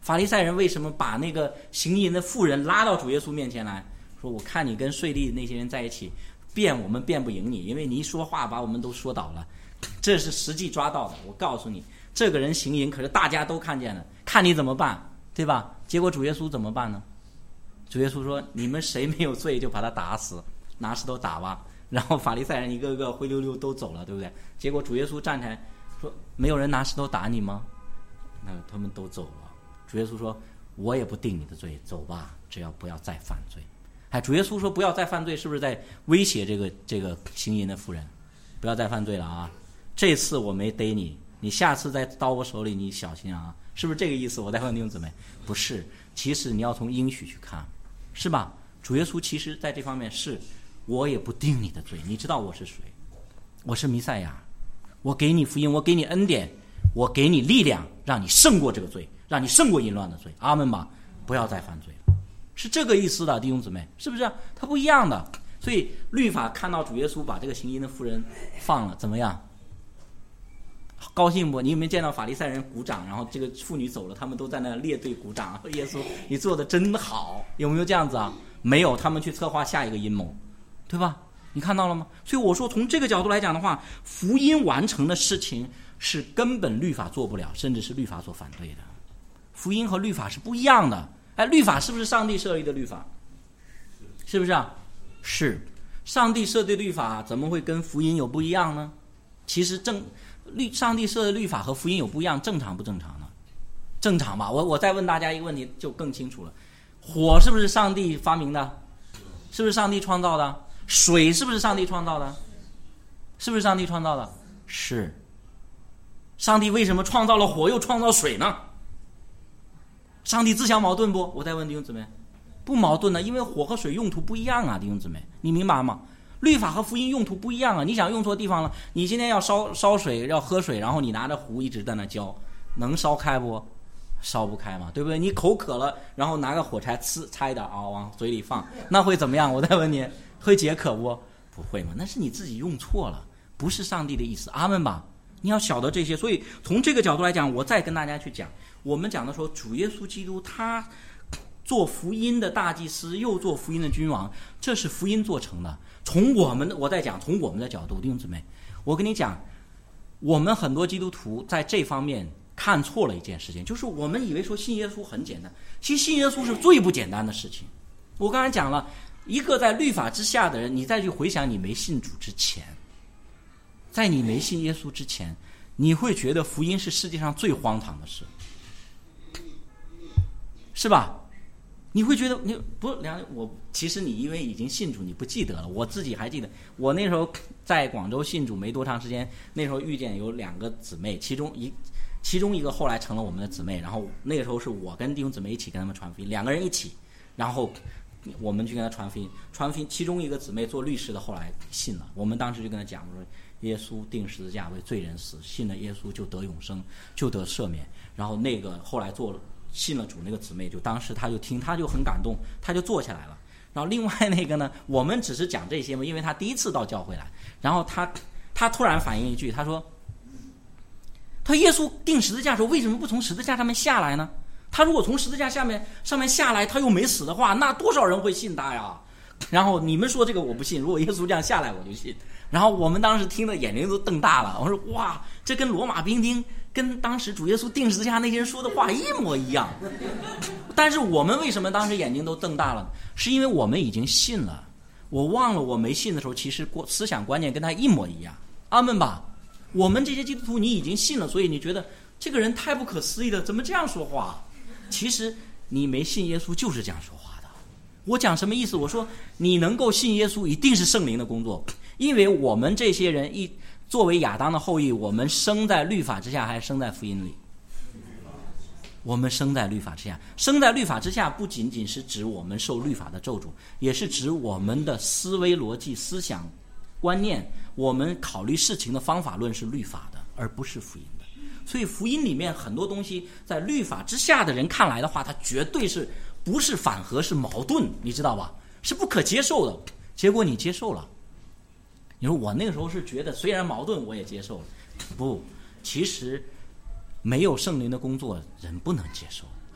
法利赛人为什么把那个行淫的妇人拉到主耶稣面前来，说我看你跟税吏那些人在一起辩我们辩不赢你，因为你一说话把我们都说倒了。这是实际抓到的，我告诉你，这个人行淫可是大家都看见了，看你怎么办，对吧？结果主耶稣怎么办呢？主耶稣说你们谁没有罪就把他打死，拿石头打吧。然后法利赛人一个个灰溜溜都走了，对不对？结果主耶稣站起来说没有人拿石头打你吗？那他们都走了。主耶稣说我也不定你的罪，走吧，只要不要再犯罪。哎，主耶稣说不要再犯罪，是不是在威胁这个这个行淫的妇人？不要再犯罪了啊！这次我没逮你，你下次再到我手里你小心啊！是不是这个意思？我再问弟兄姊妹，不是，其实你要从应许去看，是吧？主耶稣其实在这方面是我也不定你的罪，你知道我是谁？我是弥赛亚，我给你福音，我给你恩典，我给你力量，让你胜过这个罪，让你胜过淫乱的罪。阿们吧！不要再犯罪了，是这个意思的，弟兄姊妹，是不是？它不一样的。所以律法看到主耶稣把这个行淫的妇人放了，怎么样？高兴不？你有没有见到法利赛人鼓掌，然后这个妇女走了，他们都在那列队鼓掌，耶稣你做的真好，有没有这样子啊？没有，他们去策划下一个阴谋，对吧？你看到了吗？所以我说从这个角度来讲的话，福音完成的事情是根本律法做不了，甚至是律法所反对的。福音和律法是不一样的。哎，律法是不是上帝设立的律法？是不是啊？是。上帝设的律法怎么会跟福音有不一样呢？其实正律上帝设的律法和福音有不一样，正常不正常呢？正常吧。我我再问大家一个问题就更清楚了。火是不是上帝发明的？是不是上帝创造的？水是不是上帝创造的？是不是上帝创造的？是。上帝为什么创造了火又创造水呢？上帝自相矛盾不？我再问弟兄姊妹，不矛盾的，因为火和水用途不一样啊，弟兄姊妹，你明白吗？律法和福音用途不一样啊，你想用错地方了，你今天要烧烧水要喝水，然后你拿着壶一直在那浇，能烧开不？烧不开嘛，对不对？你口渴了，然后拿个火柴呲插一点啊往嘴里放，那会怎么样？我再问你，会解渴不？不会嘛，那是你自己用错了，不是上帝的意思。阿们吧。你要晓得这些，所以从这个角度来讲，我再跟大家去讲，我们讲的说主耶稣基督他做福音的大祭司，又做福音的君王，这是福音做成的。从我们的我在讲从我们的角度，弟兄姊妹，我跟你讲，我们很多基督徒在这方面看错了一件事情，就是我们以为说信耶稣很简单，其实信耶稣是最不简单的事情。我刚才讲了，一个在律法之下的人，你再去回想你没信主之前，在你没信耶稣之前，你会觉得福音是世界上最荒唐的事，是吧？你会觉得你不梁我其实你因为已经信主，你不记得了。我自己还记得，我那时候在广州信主没多长时间，那时候遇见有两个姊妹，其中一其中一个后来成了我们的姊妹，然后那个时候是我跟弟兄姊妹一起跟他们传福音，两个人一起，然后我们去跟他传福音，传福音。其中一个姊妹做律师的后来信了，我们当时就跟他讲说，耶稣钉十字架为罪人死，信了耶稣就得永生，就得赦免。然后那个后来做了信了主那个姊妹，就当时他就听，他就很感动，他就坐下来了。然后另外那个呢，我们只是讲这些嘛，因为他第一次到教会来，然后他他突然反应一句，他说，他耶稣钉十字架的时候为什么不从十字架上面下来呢？他如果从十字架下面上面下来，他又没死的话，那多少人会信他呀？然后你们说这个我不信，如果耶稣这样下来我就信。然后我们当时听的眼睛都瞪大了，我说哇，这跟罗马兵丁跟当时主耶稣钉十字架那些人说的话一模一样。但是我们为什么当时眼睛都瞪大了？是因为我们已经信了。我忘了我没信的时候，其实思想观念跟他一模一样。阿们吧。我们这些基督徒你已经信了，所以你觉得这个人太不可思议了，怎么这样说话？其实你没信耶稣就是这样说话的。我讲什么意思？我说你能够信耶稣一定是圣灵的工作，因为我们这些人一作为亚当的后裔，我们生在律法之下还是生在福音里？我们生在律法之下。生在律法之下不仅仅是指我们受律法的咒诅，也是指我们的思维逻辑思想观念，我们考虑事情的方法论是律法的，而不是福音的。所以福音里面很多东西在律法之下的人看来的话，它绝对是不是反合，是矛盾，你知道吧？是不可接受的。结果你接受了，你说我那个时候是觉得虽然矛盾我也接受了，不，其实没有圣灵的工作人不能接受。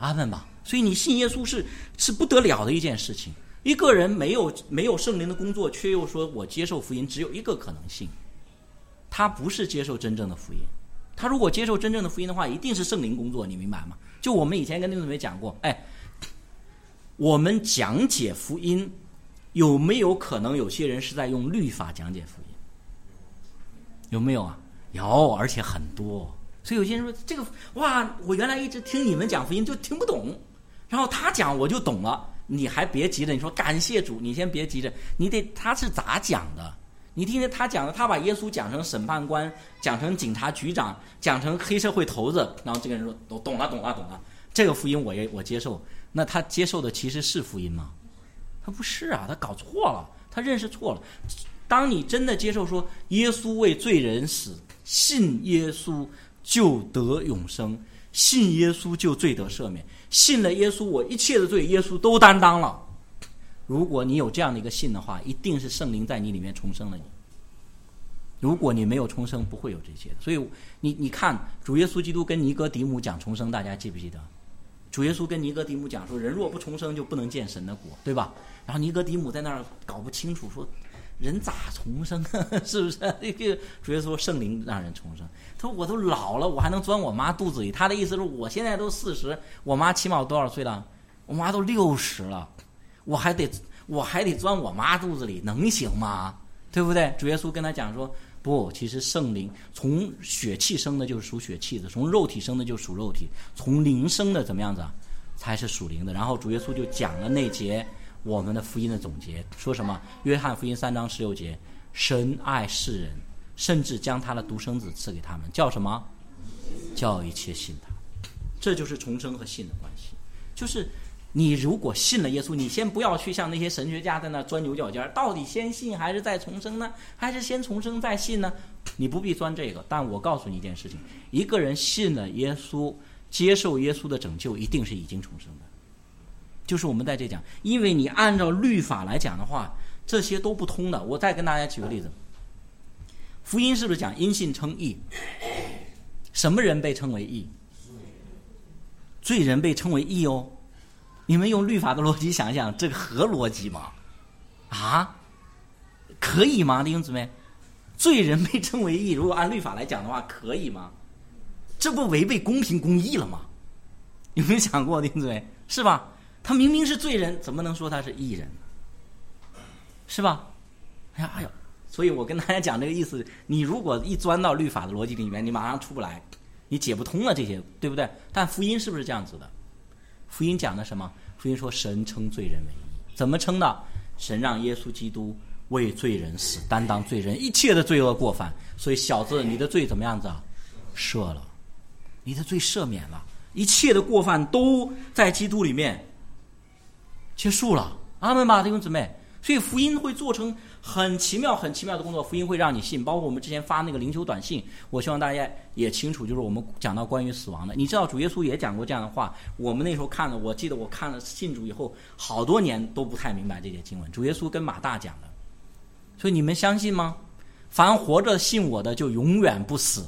阿们吧。所以你信耶稣是是不得了的一件事情。一个人没有没有圣灵的工作，却又说我接受福音，只有一个可能性，他不是接受真正的福音。他如果接受真正的福音的话，一定是圣灵工作，你明白吗？就我们以前跟弟兄姊妹讲过，哎，我们讲解福音，有没有可能有些人是在用律法讲解福音？有没有啊？有，而且很多。所以有些人说这个哇，我原来一直听你们讲福音就听不懂，然后他讲我就懂了。你还别急着，你说感谢主，你先别急着，你得他是咋讲的？你听听他讲的，他把耶稣讲成审判官，讲成警察局长，讲成黑社会头子，然后这个人说懂懂了懂了懂了，这个福音我也我接受。那他接受的其实是福音吗？他不是啊，他搞错了，他认识错了。当你真的接受说耶稣为罪人死，信耶稣就得永生，信耶稣就罪得赦免，信了耶稣我一切的罪耶稣都担当了。如果你有这样的一个信的话，一定是圣灵在你里面重生了你。如果你没有重生，不会有这些的。所以你你看主耶稣基督跟尼哥底母讲重生，大家记不记得？主耶稣跟尼哥底母讲说，人若不重生就不能见神的国，对吧？然后尼哥底母在那儿搞不清楚，说人咋重生是不是？这个主耶稣说圣灵让人重生。他说我都老了，我还能钻我妈肚子里。他的意思是我现在都四十，我妈起码多少岁了？我妈都六十了，我还得我还得钻我妈肚子里，能行吗？对不对？主耶稣跟他讲说，不，其实圣灵从血气生的就是属血气的，从肉体生的就属肉体，从灵生的怎么样子啊？才是属灵的。然后主耶稣就讲了那节我们的福音的总结，说什么？约翰福音三章十六节，神爱世人，甚至将他的独生子赐给他们，叫什么？叫一切信他。这就是重生和信的关系。就是你如果信了耶稣，你先不要去像那些神学家在那钻牛角尖，到底先信还是再重生呢？还是先重生再信呢？你不必钻这个。但我告诉你一件事情，一个人信了耶稣，接受耶稣的拯救，一定是已经重生的。就是我们在这讲，因为你按照律法来讲的话，这些都不通的。我再跟大家举个例子，福音是不是讲因信称义？什么人被称为义？罪人被称为义哦。你们用律法的逻辑想想，这个合逻辑吗？啊，可以吗，弟兄姊妹？罪人被称为义，如果按律法来讲的话，可以吗？这不违背公平公义了吗？有没有想过，弟兄姊妹？是吧？他明明是罪人，怎么能说他是义人？是吧？哎呀哎呀，所以我跟大家讲这个意思，你如果一钻到律法的逻辑里面，你马上出不来，你解不通了这些，对不对？但福音是不是这样子的？福音讲的什么？福音说神称罪人为义，怎么称的？神让耶稣基督为罪人死，担当罪人一切的罪恶过犯。所以小子，你的罪怎么样子啊？赦了，你的罪赦免了，一切的过犯都在基督里面结束了。阿们吧，弟兄姊妹。所以福音会做成很奇妙很奇妙的工作，福音会让你信。包括我们之前发那个灵修短信，我希望大家也清楚，就是我们讲到关于死亡的，你知道主耶稣也讲过这样的话。我们那时候看了，我记得我看了信主以后好多年都不太明白这些经文，主耶稣跟马大讲的。所以你们相信吗？凡活着信我的就永远不死。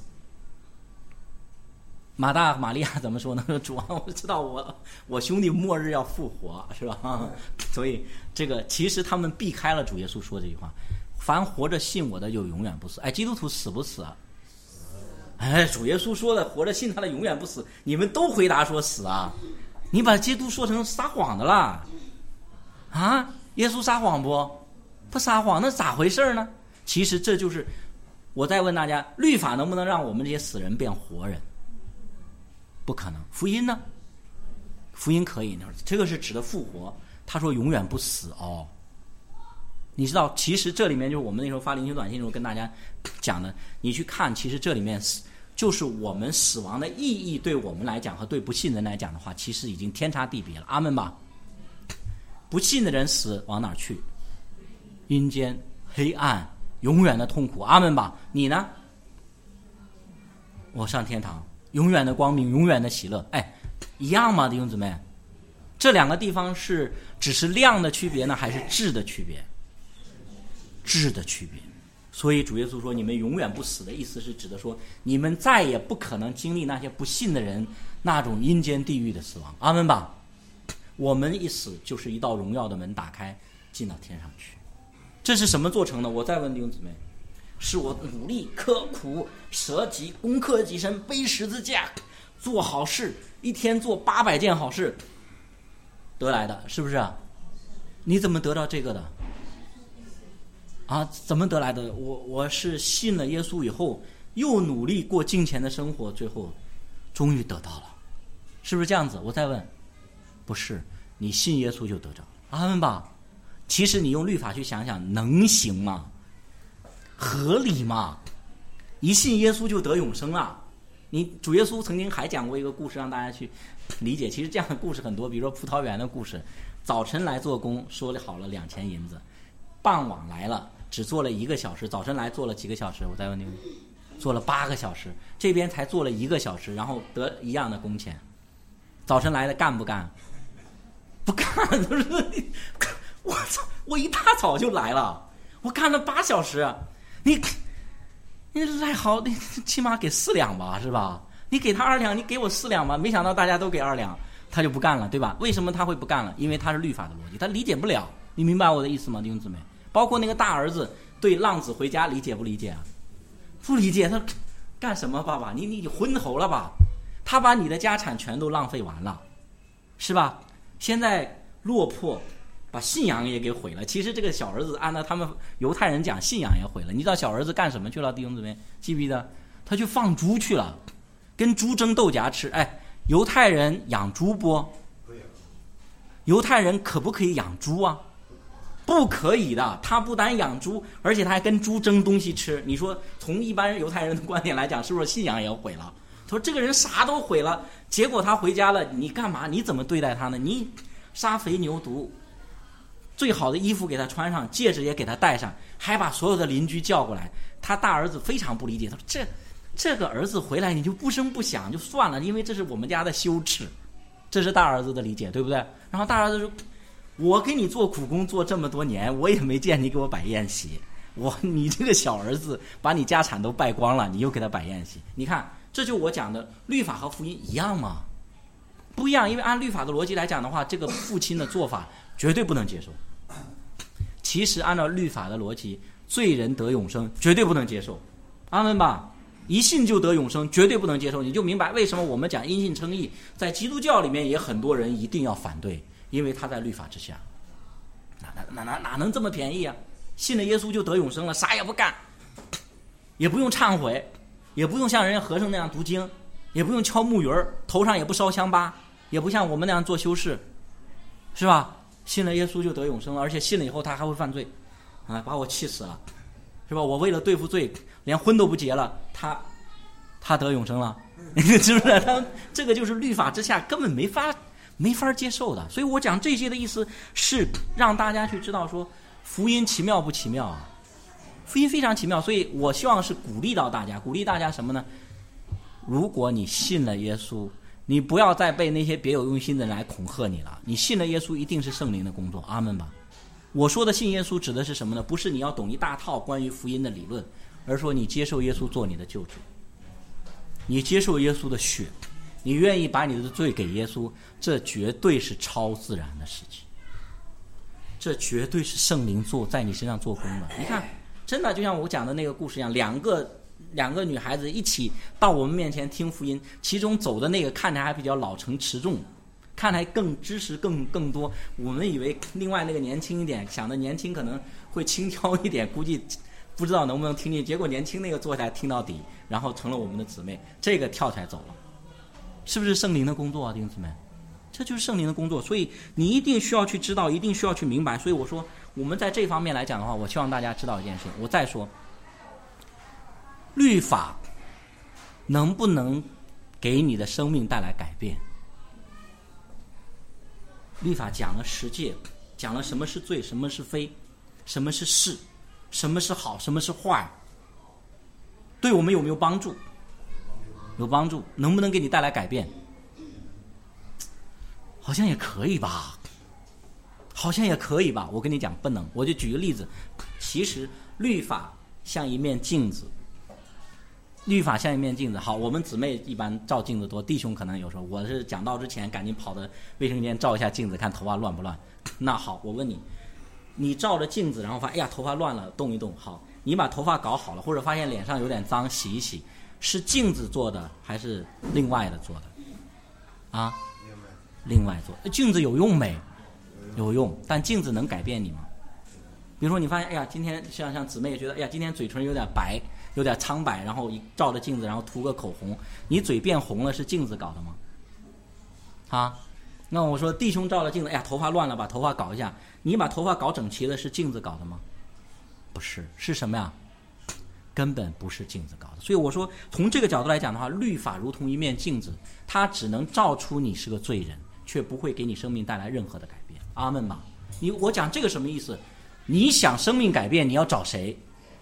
马大玛利亚怎么说呢？说主啊，我知道我我兄弟末日要复活，是吧？所以这个其实他们避开了主耶稣说这句话，凡活着信我的就永远不死。哎，基督徒死不死啊？哎，主耶稣说的活着信他的永远不死，你们都回答说死啊？你把基督说成撒谎的啦？啊？耶稣撒谎不？不撒谎，那咋回事呢？其实这就是我再问大家，律法能不能让我们这些死人变活人？不可能。福音呢？福音可以呢，这个是指的复活。他说永远不死哦。你知道，其实这里面就是我们那时候发灵修短信的时候跟大家讲的，你去看，其实这里面就是我们死亡的意义，对我们来讲和对不信的人来讲的话，其实已经天差地别了。阿们吧。不信的人死往哪儿去？阴间、黑暗、永远的痛苦。阿们吧。你呢？我上天堂。永远的光明，永远的喜乐。哎，一样吗，弟兄姊妹？这两个地方是只是量的区别呢，还是质的区别？质的区别。 所以主耶稣说你们永远不死的意思是指的说你们再也不可能经历那些不信的人那种阴间地狱的死亡。阿们吧。我们一死就是一道荣耀的门打开，进到天上去。这是什么做成的？我再问弟兄姊妹，是我努力刻苦舍己攻克己身背十字架做好事，一天做八百件好事得来的，是不是啊？你怎么得到这个的啊？怎么得来的？我我是信了耶稣以后又努力过敬虔的生活，最后终于得到了，是不是这样子？我再问，不是，你信耶稣就得着了。阿们吧。其实你用律法去想想，能行吗？合理吗？一信耶稣就得永生了。你主耶稣曾经还讲过一个故事让大家去理解，其实这样的故事很多，比如说葡萄园的故事，早晨来做工说好了两钱银子，傍晚来了只做了一个小时，早晨来做了几个小时？我再问你，做了八个小时，这边才做了一个小时，然后得一样的工钱。早晨来的干不干？不干，都是我操！我一大早就来了，我干了八小时，你你赖好，你起码给四两吧，是吧？你给他二两，你给我四两吧。没想到大家都给二两，他就不干了，对吧？为什么他会不干了？因为他是律法的逻辑，他理解不了。你明白我的意思吗，弟兄姊妹？包括那个大儿子对浪子回家理解不理解啊？不理解，他干什么？爸爸，你你昏头了吧？他把你的家产全都浪费完了，是吧？现在落魄，把信仰也给毁了。其实这个小儿子按照他们犹太人讲，信仰也毁了。你知道小儿子干什么去了？弟兄姊妹，记不记得？他去放猪去了，跟猪争豆荚吃。哎，犹太人养猪不？犹太人可不可以养猪啊？不可以的。他不但养猪，而且他还跟猪争东西吃。你说从一般犹太人的观点来讲，是不是信仰也要毁了？他说这个人啥都毁了，结果他回家了，你干嘛？你怎么对待他呢？你杀肥牛犊，最好的衣服给他穿上，戒指也给他戴上，还把所有的邻居叫过来。他大儿子非常不理解，他说这这个儿子回来你就不声不响就算了，因为这是我们家的羞耻。这是大儿子的理解，对不对？然后大儿子说，我给你做苦工做这么多年，我也没见你给我摆宴席，我你这个小儿子把你家产都败光了，你又给他摆宴席。你看，这就我讲的律法和福音一样吗？不一样，因为按律法的逻辑来讲的话，这个父亲的做法绝对不能接受。其实按照律法的逻辑，罪人得永生绝对不能接受。阿们吧。一信就得永生绝对不能接受。你就明白为什么我们讲因信称义，在基督教里面也很多人一定要反对，因为他在律法之下。哪哪哪哪能这么便宜啊？信了耶稣就得永生了，啥也不干，也不用忏悔，也不用像人家和尚那样读经，也不用敲木鱼儿，头上也不烧香巴，也不像我们那样做修饰，是吧？信了耶稣就得永生了，而且信了以后他还会犯罪，啊，把我气死了，是吧？我为了对付罪，连婚都不结了，他他得永生了，是不是？他这个就是律法之下根本没法没法接受的。所以我讲这些的意思是让大家去知道说，福音奇妙不奇妙啊？福音非常奇妙。所以我希望是鼓励到大家，鼓励大家什么呢？如果你信了耶稣，你不要再被那些别有用心的人来恐吓你了。你信了耶稣，一定是圣灵的工作。阿们吧。我说的信耶稣指的是什么呢？不是你要懂一大套关于福音的理论，而说你接受耶稣做你的救主，你接受耶稣的血，你愿意把你的罪给耶稣，这绝对是超自然的事情，这绝对是圣灵做在你身上做工的。你看，真的就像我讲的那个故事一样，两个两个女孩子一起到我们面前听福音，其中走的那个看起来还比较老成持重，看来更知识更更多。我们以为另外那个年轻一点，想的年轻可能会轻佻一点，估计不知道能不能听进。结果年轻那个坐下来听到底，然后成了我们的姊妹，这个跳起来走了。是不是圣灵的工作啊，弟兄姊妹？这就是圣灵的工作。所以你一定需要去知道，一定需要去明白。所以我说，我们在这方面来讲的话，我希望大家知道一件事情。我再说，律法能不能给你的生命带来改变？律法讲了十诫，讲了什么是罪，什么是非，什么是是，什么是好，什么是坏，对我们有没有帮助？有帮助。能不能给你带来改变？好像也可以吧，好像也可以吧。我跟你讲不能。我就举个例子，其实律法像一面镜子。律法像一面镜子。好，我们姊妹一般照镜子多，弟兄可能有时候，我是讲道之前赶紧跑到卫生间照一下镜子，看头发乱不乱。那好，我问你，你照着镜子，然后发现哎呀头发乱了，动一动。好，你把头发搞好了，或者发现脸上有点脏，洗一洗，是镜子做的还是另外的做的？啊，另外做。镜子有用没？有用，但镜子能改变你吗？比如说你发现，哎呀，今天像像姊妹觉得，哎呀，今天嘴唇有点白，有点苍白，然后一照着镜子，然后涂个口红，你嘴变红了，是镜子搞的吗？啊，那我说弟兄照了镜子，哎呀，头发乱了，把头发搞一下，你把头发搞整齐了，是镜子搞的吗？不是，是什么呀？根本不是镜子搞的。所以我说，从这个角度来讲的话，律法如同一面镜子，它只能照出你是个罪人，却不会给你生命带来任何的改变。阿们吧。你我讲这个什么意思？你想生命改变，你要找谁？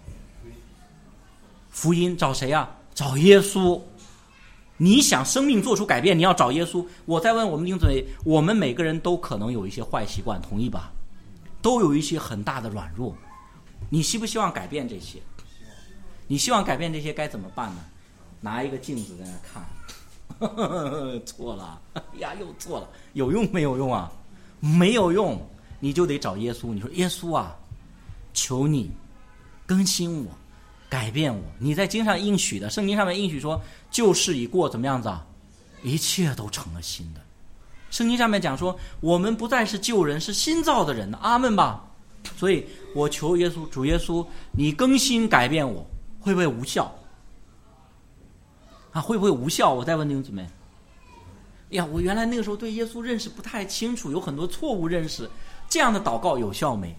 福音。找谁啊？找耶稣。你想生命做出改变，你要找耶稣。我再问我们弟兄姊妹，我们每个人都可能有一些坏习惯，同意吧？都有一些很大的软弱。你希不希望改变这些？你希望改变这些该怎么办呢？拿一个镜子在那看，呵呵，错了，哎呀，又错了，有用没有用啊？没有用，你就得找耶稣。你说耶稣啊，求你更新我，改变我。你在经上应许的，圣经上面应许说，旧事已过，怎么样子啊？一切都成了新的。圣经上面讲说，我们不再是旧人，是新造的人。阿们吧。所以我求耶稣，主耶稣，你更新改变我，会不会无效啊？会不会无效？我再问弟兄姊妹，哎呀，我原来那个时候对耶稣认识不太清楚，有很多错误认识，这样的祷告有效没？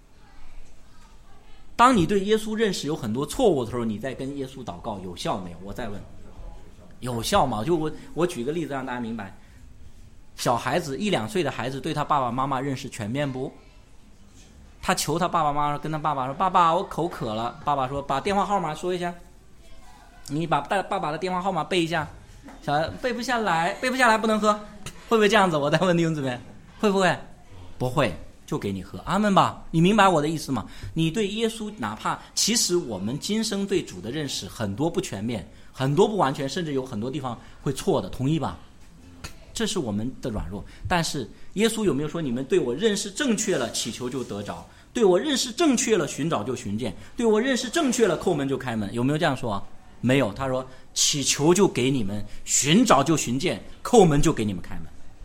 当你对耶稣认识有很多错误的时候，你再跟耶稣祷告有效没有？我再问，有效吗？就我我举个例子让大家明白，小孩子一两岁的孩子对他爸爸妈妈认识全面不？他求他爸爸妈妈，跟他爸爸说，爸爸我口渴了。爸爸说，把电话号码说一下。你把爸爸的电话号码背一下。小孩背不下来，背不下来不能喝，会不会这样子？我再问弟兄姊妹，会不会？不会，就给你喝。阿们吧。你明白我的意思吗？你对耶稣，哪怕其实我们今生对主的认识很多不全面，很多不完全，甚至有很多地方会错的，同意吧？这是我们的软弱。但是耶稣有没有说，你们对我认识正确了，祈求就得着；对我认识正确了，寻找就寻见；对我认识正确了，叩门就开门？有没有这样说啊？没有。他说祈求就给你们，寻找就寻见，叩门就给你们开门。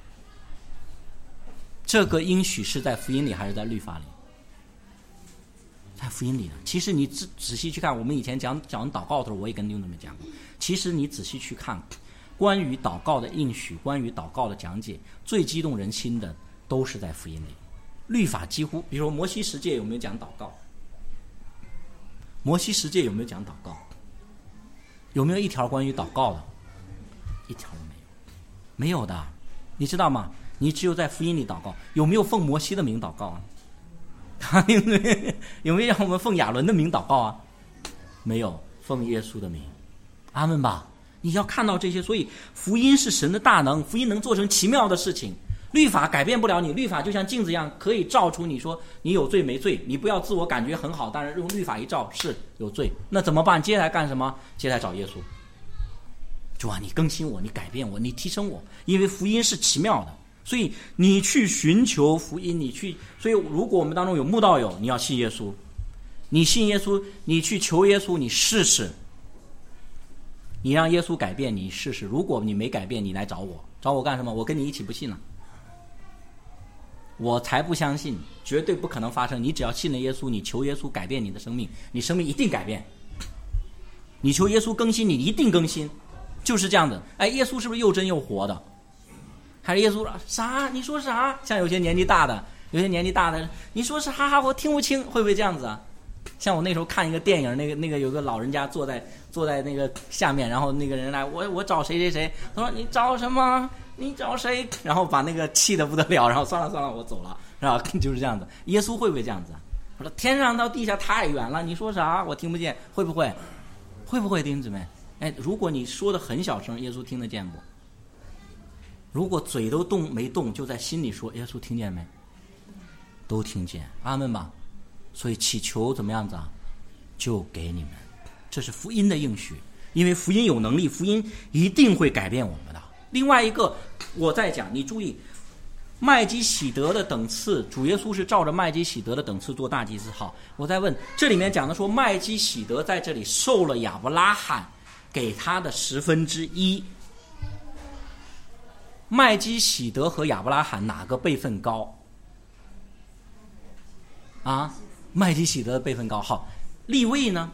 这个应许是在福音里还是在律法里？在福音里的。其实你仔仔细去看，我们以前讲讲祷告的时候，我也跟弟兄们讲过，其实你仔细去看关于祷告的应许，关于祷告的讲解，最激动人心的都是在福音里。律法几乎，比如说摩西十诫有没有讲祷告？摩西十诫有没有讲祷告？有没有一条关于祷告的？一条都没有，没有的。你知道吗？你只有在福音里祷告。有没有奉摩西的名祷告啊？有没有让我们奉亚伦的名祷告啊？没有，奉耶稣的名。阿们吧。你要看到这些，所以福音是神的大能，福音能做成奇妙的事情。律法改变不了你，律法就像镜子一样，可以照出你说你有罪没罪。你不要自我感觉很好，但是用律法一照是有罪，那怎么办？接下来干什么？接下来找耶稣。主啊，你更新我，你改变我，你提升我，因为福音是奇妙的。所以你去寻求福音，你去。所以如果我们当中有慕道友，你要信耶稣，你信耶稣，你去求耶稣，你试试。你让耶稣改变你试试，如果你没改变，你来找我，找我干什么？我跟你一起不信了，我才不相信，绝对不可能发生。你只要信了耶稣，你求耶稣改变你的生命，你生命一定改变。你求耶稣更新，你一定更新，就是这样的。哎，耶稣是不是又真又活的？还是耶稣啥？你说啥？像有些年纪大的，有些年纪大的，你说是哈哈，我听不清，会不会这样子啊？像我那时候看一个电影，那个那个有个老人家坐在坐在那个下面，然后那个人来，我我找谁谁谁，他说你找什么？你找谁？然后把那个气得不得了，然后算了算了，我走了，是吧？就是这样子。耶稣会不会这样子？我说天上到地下太远了，你说啥？我听不见，会不会？会不会弟兄姊妹？哎，如果你说的很小声，耶稣听得见不？如果嘴都动没动，就在心里说，耶稣听见没？都听见。阿们吧。所以祈求怎么样子啊？ 就给你们。这是福音的应许，因为福音有能力，福音一定会改变我们的。另外一个，我再讲，你注意，麦基洗德的等次，主耶稣是照着麦基洗德的等次做大祭司。好，我再问，这里面讲的说麦基洗德在这里受了亚伯拉罕给他的十分之一。麦基洗德和亚伯拉罕哪个辈分高？啊，麦基洗德的辈分高。好，利未呢？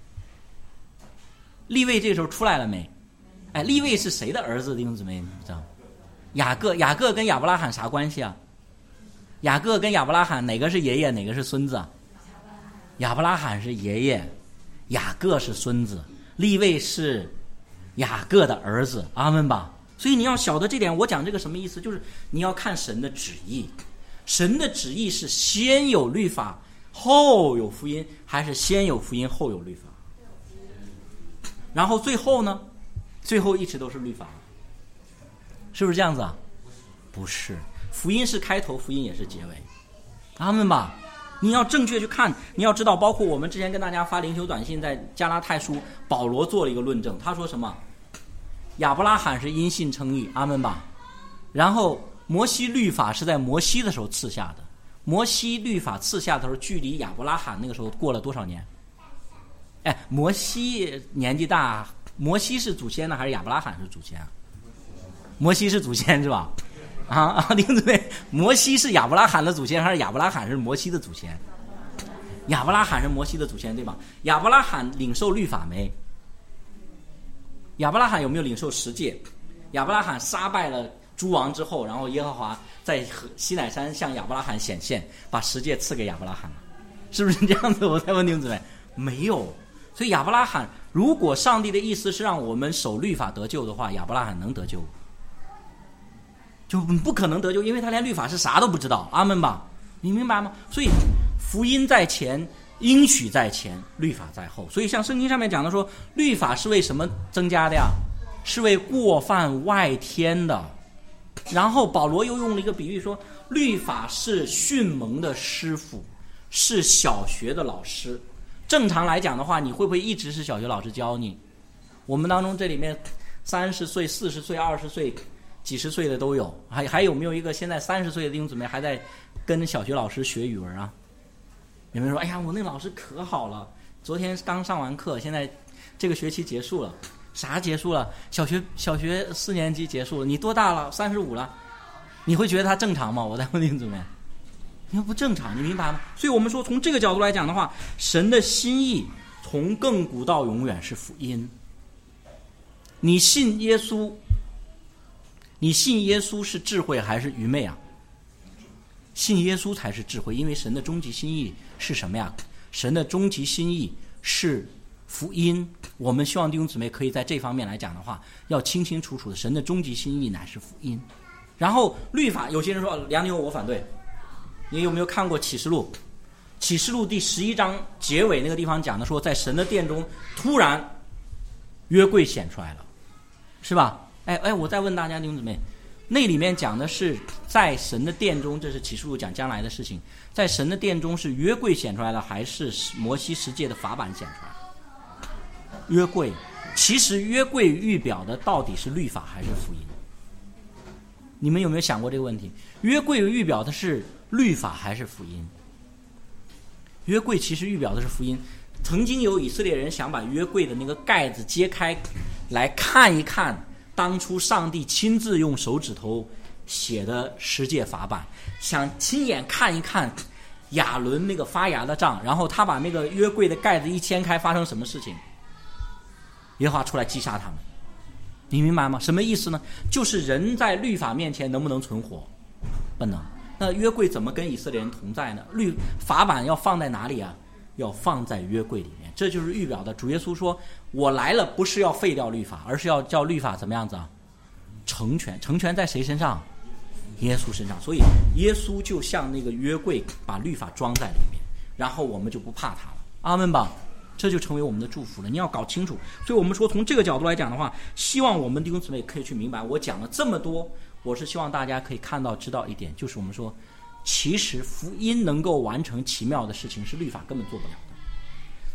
利未这个时候出来了没？哎，利未是谁的儿子？弟兄姊妹，你知道？雅各，雅各跟亚伯拉罕啥关系啊？雅各跟亚伯拉罕哪个是爷爷，哪个是孙子啊？亚伯拉罕是爷爷，雅各是孙子，利未是雅各的儿子，阿们吧。所以你要晓得这点，我讲这个什么意思？就是你要看神的旨意，神的旨意是先有律法后有福音，还是先有福音后有律法？然后最后呢？最后一直都是律法，是不是这样子啊？不是，福音是开头，福音也是结尾，阿们吧。你要正确去看，你要知道，包括我们之前跟大家发灵修短信，在加拉太书，保罗做了一个论证，他说什么？亚伯拉罕是因信称义，阿们吧。然后摩西律法是在摩西的时候赐下的，摩西律法赐下的时候，距离亚伯拉罕那个时候过了多少年？哎，摩西年纪大。摩西是祖先呢，还是亚伯拉罕是祖先啊？摩西是祖先是吧？啊啊，弟兄姊妹，摩西是亚伯拉罕的祖先，还是亚伯拉罕是摩西的祖先？亚伯拉罕是摩西的祖先，对吧？亚伯拉罕领受律法没？亚伯拉罕有没有领受十诫？亚伯拉罕杀败了诸王之后，然后耶和华在西乃山向亚伯拉罕显现，把十诫赐给亚伯拉罕，是不是这样子？我再问弟兄姊妹，没有。所以亚伯拉罕，如果上帝的意思是让我们守律法得救的话，亚伯拉罕能得救？就不可能得救，因为他连律法是啥都不知道，阿们吧？你明白吗？所以福音在前，应许在前，律法在后。所以像圣经上面讲的说，律法是为什么增加的呀？是为过犯外添的。然后保罗又用了一个比喻说，律法是训蒙的师傅，是小学的老师。正常来讲的话，你会不会一直是小学老师教你？我们当中这里面三十岁、四十岁、二十岁、几十岁的都有，还还有没有一个现在三十岁的弟兄姊妹还在跟小学老师学语文啊？有没有说，哎呀，我那个老师可好了，昨天刚上完课，现在这个学期结束了。啥结束了？小学小学四年级结束了。你多大了？三十五了。你会觉得他正常吗？我再问弟兄姊妹。因为不正常，你明白吗？所以我们说，从这个角度来讲的话，神的心意从亘古到永远是福音。你信耶稣，你信耶稣是智慧还是愚昧啊？信耶稣才是智慧，因为神的终极心意是什么呀？神的终极心意是福音。我们希望弟兄姊妹可以在这方面来讲的话，要清清楚楚的，神的终极心意乃是福音。然后律法，有些人说梁牛我反对。你有没有看过启示录？启示录第十一章结尾那个地方讲的说，在神的殿中突然约柜显出来了，是吧？哎哎，我再问大家弟兄姊妹，那里面讲的是在神的殿中，这是启示录讲将来的事情，在神的殿中是约柜显出来了，还是摩西十诫的法版显出来了？约柜，其实约柜预表的到底是律法还是福音？你们有没有想过这个问题？约柜预表的是律法还是福音？约柜其实预表的是福音。曾经有以色列人想把约柜的那个盖子揭开来看一看当初上帝亲自用手指头写的十诫法版，想亲眼看一看亚伦那个发芽的杖，然后他把那个约柜的盖子一掀开，发生什么事情？耶和华出来击杀他们。你明白吗？什么意思呢？就是人在律法面前能不能存活？不能。那约柜怎么跟以色列人同在呢？律法版要放在哪里啊？要放在约柜里面。这就是预表的。主耶稣说，我来了不是要废掉律法，而是要叫律法怎么样子啊？成全。成全在谁身上？耶稣身上。所以耶稣就像那个约柜，把律法装在里面，然后我们就不怕它了。阿们吧。这就成为我们的祝福了，你要搞清楚。所以我们说，从这个角度来讲的话，希望我们弟兄姊妹可以去明白，我讲了这么多，我是希望大家可以看到知道一点，就是我们说，其实福音能够完成奇妙的事情，是律法根本做不了的。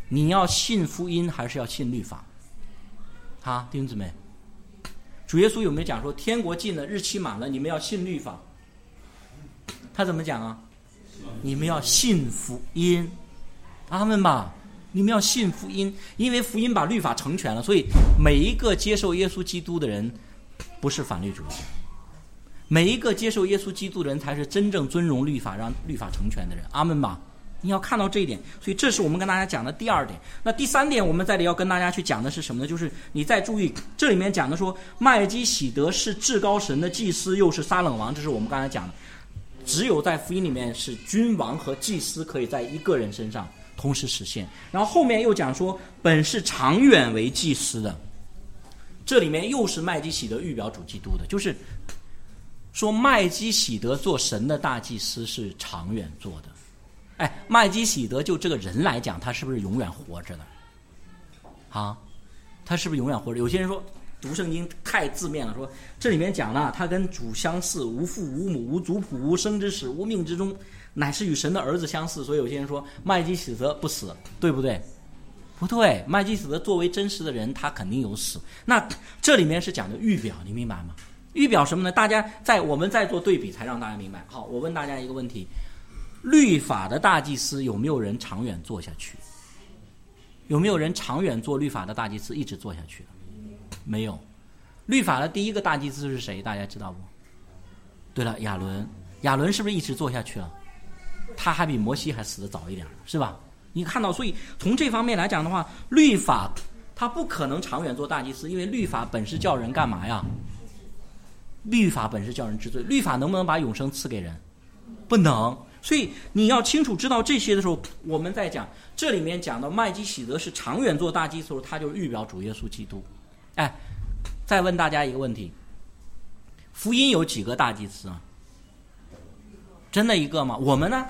你要信福音还是要信律法？啊，弟兄姊妹，主耶稣有没有讲说天国近了，日期满了，你们要信律法？他怎么讲啊？你们要信福音，阿们吧。你们要信福音，因为福音把律法成全了，所以每一个接受耶稣基督的人不是反律主义，每一个接受耶稣基督的人才是真正尊荣律法让律法成全的人，阿们吧。你要看到这一点，所以这是我们跟大家讲的第二点。那第三点我们在这里要跟大家去讲的是什么呢？就是你再注意这里面讲的说麦基洗德是至高神的祭司，又是撒冷王，这是我们刚才讲的，只有在福音里面是君王和祭司可以在一个人身上同时实现。然后后面又讲说本是长远为祭司的，这里面又是麦基洗德预表主基督的，就是说麦基洗德做神的大祭司是长远做的。哎，麦基洗德就这个人来讲，他是不是永远活着的啊？他是不是永远活着？有些人说读圣经太字面了，说这里面讲了他跟主相似，无父无母无族谱无生之始无命之中，乃是与神的儿子相似，所以有些人说麦基洗德不死，对不对？不对，麦基洗德作为真实的人，他肯定有死。那这里面是讲的预表，你明白吗？预表什么呢？大家在我们在做对比，才让大家明白。好，我问大家一个问题：律法的大祭司有没有人长远做下去？有没有人长远做律法的大祭司一直做下去的？没有。律法的第一个大祭司是谁？大家知道不？对了，亚伦。亚伦是不是一直做下去了？他还比摩西还死得早一点，是吧？你看到，所以从这方面来讲的话，律法他不可能长远做大祭司，因为律法本是叫人干嘛呀？律法本是叫人知罪。律法能不能把永生赐给人？不能。所以你要清楚知道这些的时候，我们在讲这里面讲到麦基洗德是长远做大祭司的时候，他就是预表主耶稣基督。哎，再问大家一个问题：福音有几个大祭司啊？真的一个吗？我们呢？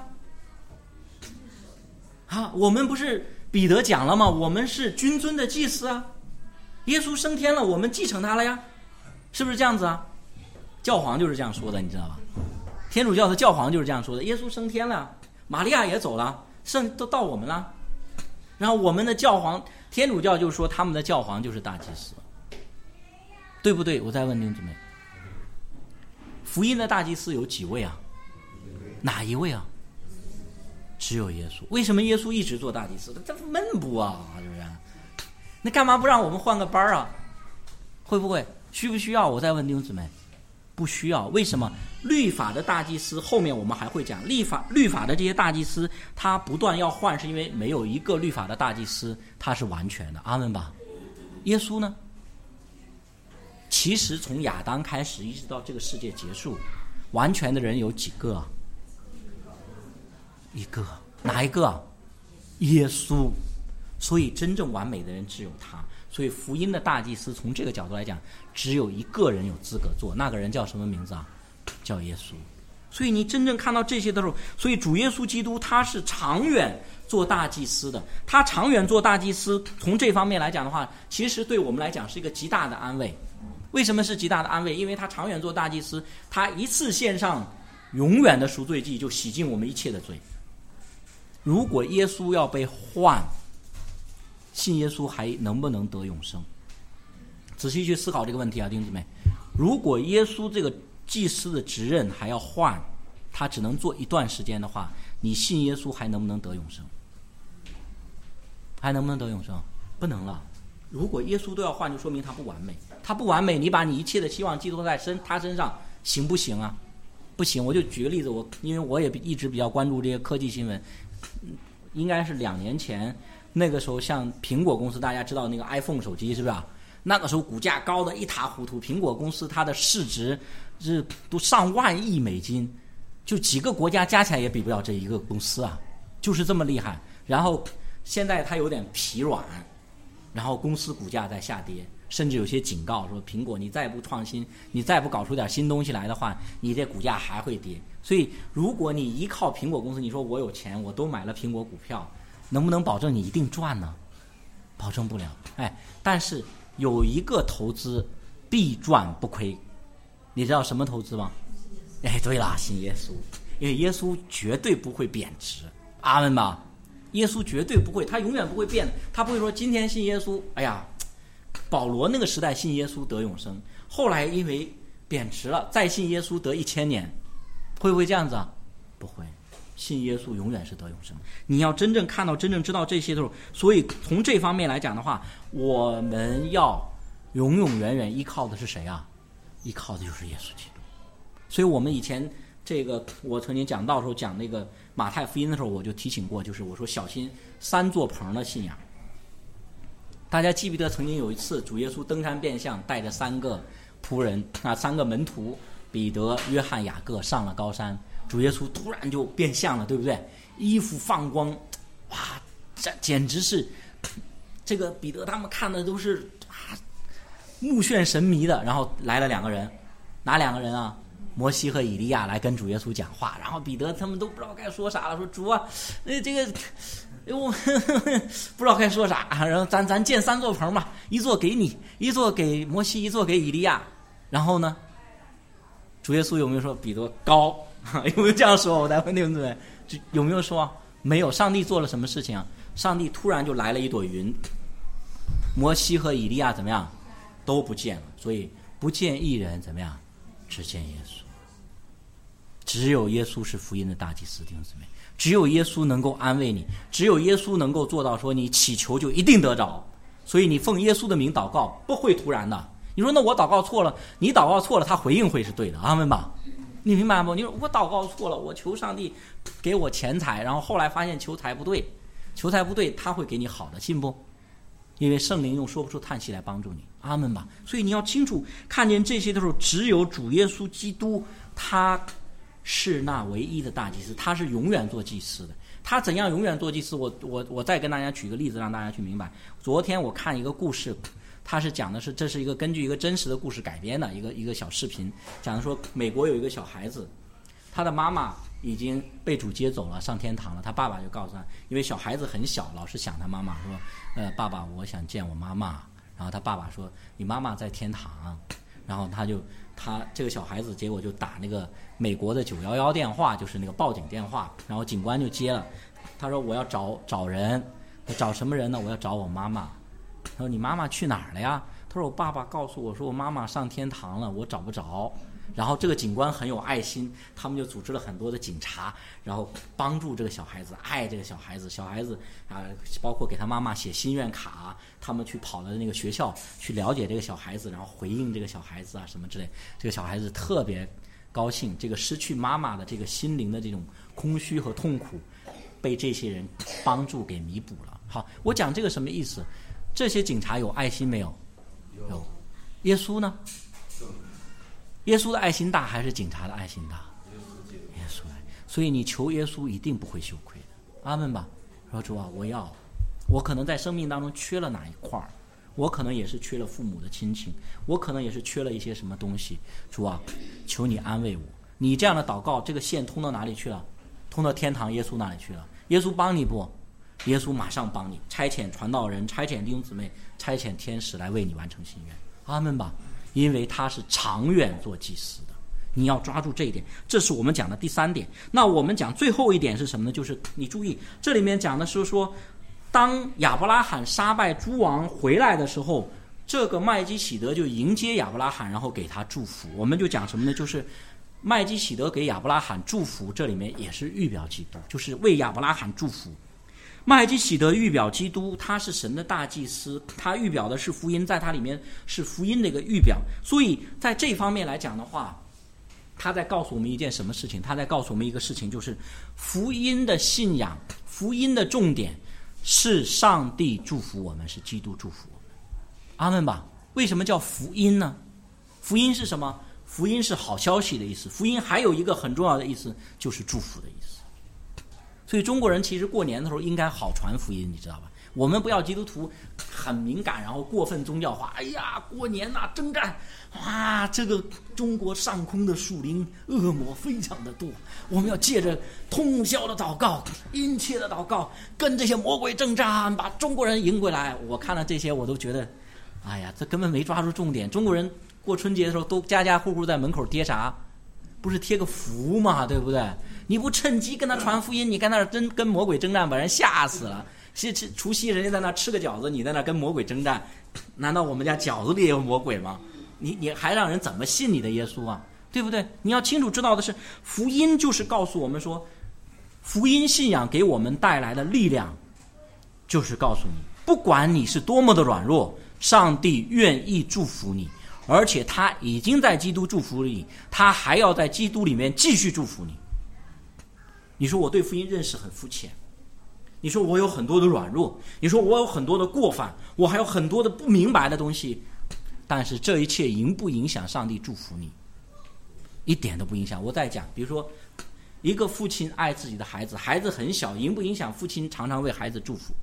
啊，我们不是彼得讲了吗？我们是君尊的祭司啊。耶稣升天了，我们继承他了呀，是不是这样子啊？教皇就是这样说的，你知道吧？天主教的教皇就是这样说的，耶稣升天了，玛利亚也走了，圣都到我们了。然后我们的教皇，天主教就说他们的教皇就是大祭司，对不对？我再问弟兄姊妹，福音的大祭司有几位啊？哪一位啊？只有耶稣。为什么耶稣一直做大祭司？这闷不啊？是不是？那干嘛不让我们换个班啊？会不会？需不需要？我再问弟兄姊妹，不需要。为什么？律法的大祭司后面我们还会讲，律法律法的这些大祭司他不断要换，是因为没有一个律法的大祭司他是完全的。阿们吧。耶稣呢？其实从亚当开始一直到这个世界结束，完全的人有几个啊？一个。哪一个啊？耶稣。所以真正完美的人只有他。所以福音的大祭司从这个角度来讲，只有一个人有资格做，那个人叫什么名字啊？叫耶稣。所以你真正看到这些的时候，所以主耶稣基督他是长远做大祭司的。他长远做大祭司，从这方面来讲的话，其实对我们来讲是一个极大的安慰。为什么是极大的安慰？因为他长远做大祭司，他一次献上永远的赎罪祭，就洗净我们一切的罪。如果耶稣要被换，信耶稣还能不能得永生？仔细去思考这个问题啊，弟兄姊妹。如果耶稣这个祭司的职任还要换，他只能做一段时间的话，你信耶稣还能不能得永生？还能不能得永生？不能了。如果耶稣都要换，就说明他不完美。他不完美，你把你一切的希望寄托在身他身上，行不行啊？不行。我就举个例子，我因为我也一直比较关注这些科技新闻，应该是两年前。那个时候像苹果公司，大家知道那个 iPhone 手机是不是啊？那个时候股价高的一塌糊涂，苹果公司它的市值是都上万亿美金，就几个国家加起来也比不了这一个公司啊，就是这么厉害。然后现在它有点疲软，然后公司股价在下跌，甚至有些警告说苹果你再不创新，你再不搞出点新东西来的话，你这股价还会跌。所以如果你依靠苹果公司，你说我有钱我都买了苹果股票，能不能保证你一定赚呢？保证不了。哎，但是有一个投资必赚不亏，你知道什么投资吗？哎，对了，信耶稣，因为耶稣绝对不会贬值。阿们吧。 耶稣绝对不会，他永远不会变的。他不会说今天信耶稣，哎呀，保罗那个时代信耶稣得永生，后来因为贬值了，再信耶稣得一千年，会不会这样子啊？不会，信耶稣永远是得永生。你要真正看到、真正知道这些的时候，所以从这方面来讲的话，我们要永永远远依靠的是谁啊？依靠的就是耶稣基督。所以我们以前这个我曾经讲到的时候，讲那个马太福音的时候，我就提醒过，就是我说小心三座棚的信仰。大家记不记得曾经有一次主耶稣登山变相，带着三个仆人啊，三个门徒彼得、约翰、雅各上了高山，主耶稣突然就变相了，对不对？衣服放光，哇，这简直是这个彼得他们看的都是啊目眩神迷的。然后来了两个人，哪两个人啊？摩西和以利亚来跟主耶稣讲话，然后彼得他们都不知道该说啥了，说主啊，那这个我不知道该说啥，然后咱咱建三座棚吧，一座给你，一座给摩西，一座给以利亚。然后呢，主耶稣有没有说彼得高？有没有这样说？我再问对不对？有没有说？没有。上帝做了什么事情啊？上帝突然就来了一朵云，摩西和以利亚怎么样都不见了，所以不见一人怎么样，只见耶稣。只有耶稣是福音的大祭司，弟兄姊妹，只有耶稣能够安慰你，只有耶稣能够做到说你祈求就一定得着。所以你奉耶稣的名祷告不会突然的。你说那我祷告错了，你祷告错了，他回应会是对的，阿们吧？你明白不？你说我祷告错了，我求上帝给我钱财，然后后来发现求财不对，求财不对，他会给你好的，信不？因为圣灵用说不出叹息来帮助你，阿们吧？所以你要清楚看见这些的时候，只有主耶稣基督，他是那唯一的大祭司，他是永远做祭司的。他怎样永远做祭司？我我我再跟大家举个例子，让大家去明白。昨天我看一个故事，他是讲的是这是一个根据一个真实的故事改编的一个一个小视频，讲的说美国有一个小孩子，他的妈妈已经被主接走了，上天堂了。他爸爸就告诉他，因为小孩子很小，老是想他妈妈，说呃爸爸我想见我妈妈。然后他爸爸说你妈妈在天堂。然后他就他这个小孩子结果就打那个美国的九一一电话，就是那个报警电话，然后警官就接了。他说我要找找人，找什么人呢？我要找我妈妈。他说你妈妈去哪儿了呀？他说我爸爸告诉我说我妈妈上天堂了，我找不着。然后这个警官很有爱心，他们就组织了很多的警察，然后帮助这个小孩子，爱这个小孩子。小孩子啊，包括给他妈妈写心愿卡，他们去跑了那个学校去了解这个小孩子，然后回应这个小孩子啊什么之类。这个小孩子特别高兴，这个失去妈妈的这个心灵的这种空虚和痛苦，被这些人帮助给弥补了。好，我讲这个什么意思？这些警察有爱心没有？有。耶稣呢？耶稣的爱心大还是警察的爱心大？耶稣爱。所以你求耶稣一定不会羞愧的，阿们吧。说主啊，我要，我可能在生命当中缺了哪一块儿，我可能也是缺了父母的亲情，我可能也是缺了一些什么东西。主啊，求你安慰我。你这样的祷告，这个线通到哪里去了？通到天堂耶稣那里去了。耶稣帮你不？耶稣马上帮你，差遣传道人，差遣弟兄姊妹，差遣天使来为你完成心愿，阿们吧。因为他是长远做祭司的，你要抓住这一点。这是我们讲的第三点。那我们讲最后一点是什么呢？就是你注意，这里面讲的是说，当亚伯拉罕杀败诸王回来的时候，这个麦基洗德就迎接亚伯拉罕，然后给他祝福。我们就讲什么呢？就是麦基洗德给亚伯拉罕祝福，这里面也是预表基督，就是为亚伯拉罕祝福。麦基洗德预表基督，他是神的大祭司，他预表的是福音，在他里面是福音的一个预表。所以在这方面来讲的话，他在告诉我们一件什么事情？他在告诉我们一个事情，就是福音的信仰，福音的重点是上帝祝福我们，是基督祝福我们，阿们吧。为什么叫福音呢？福音是什么？福音是好消息的意思。福音还有一个很重要的意思，就是祝福的意思。所以中国人其实过年的时候应该好传福音，你知道吧？我们不要基督徒很敏感，然后过分宗教化。哎呀，过年呐、啊，征战，哇，这个中国上空的树林恶魔非常的多，我们要借着通宵的祷告、殷切的祷告，跟这些魔鬼征战，把中国人赢回来。我看了这些，我都觉得，哎呀，这根本没抓住重点。中国人过春节的时候，都家家户户在门口贴啥？ 不是贴个符嘛，对不对？你不趁机跟他传福音，你跟那儿真跟魔鬼征战，把人吓死了。是吃除夕人家在那吃个饺子，你在那跟魔鬼征战，难道我们家饺子里也有魔鬼吗？你你还让人怎么信你的耶稣啊？对不对？你要清楚知道的是，福音就是告诉我们说，福音信仰给我们带来的力量，就是告诉你，不管你是多么的软弱，上帝愿意祝福你，而且他已经在基督祝福你，他还要在基督里面继续祝福你。你说我对福音认识很肤浅，你说我有很多的软弱，你说我有很多的过犯，我还有很多的不明白的东西，但是这一切影不影响上帝祝福你？一点都不影响。我再讲，比如说一个父亲爱自己的孩子，孩子很小，影不影响父亲常常为孩子祝福？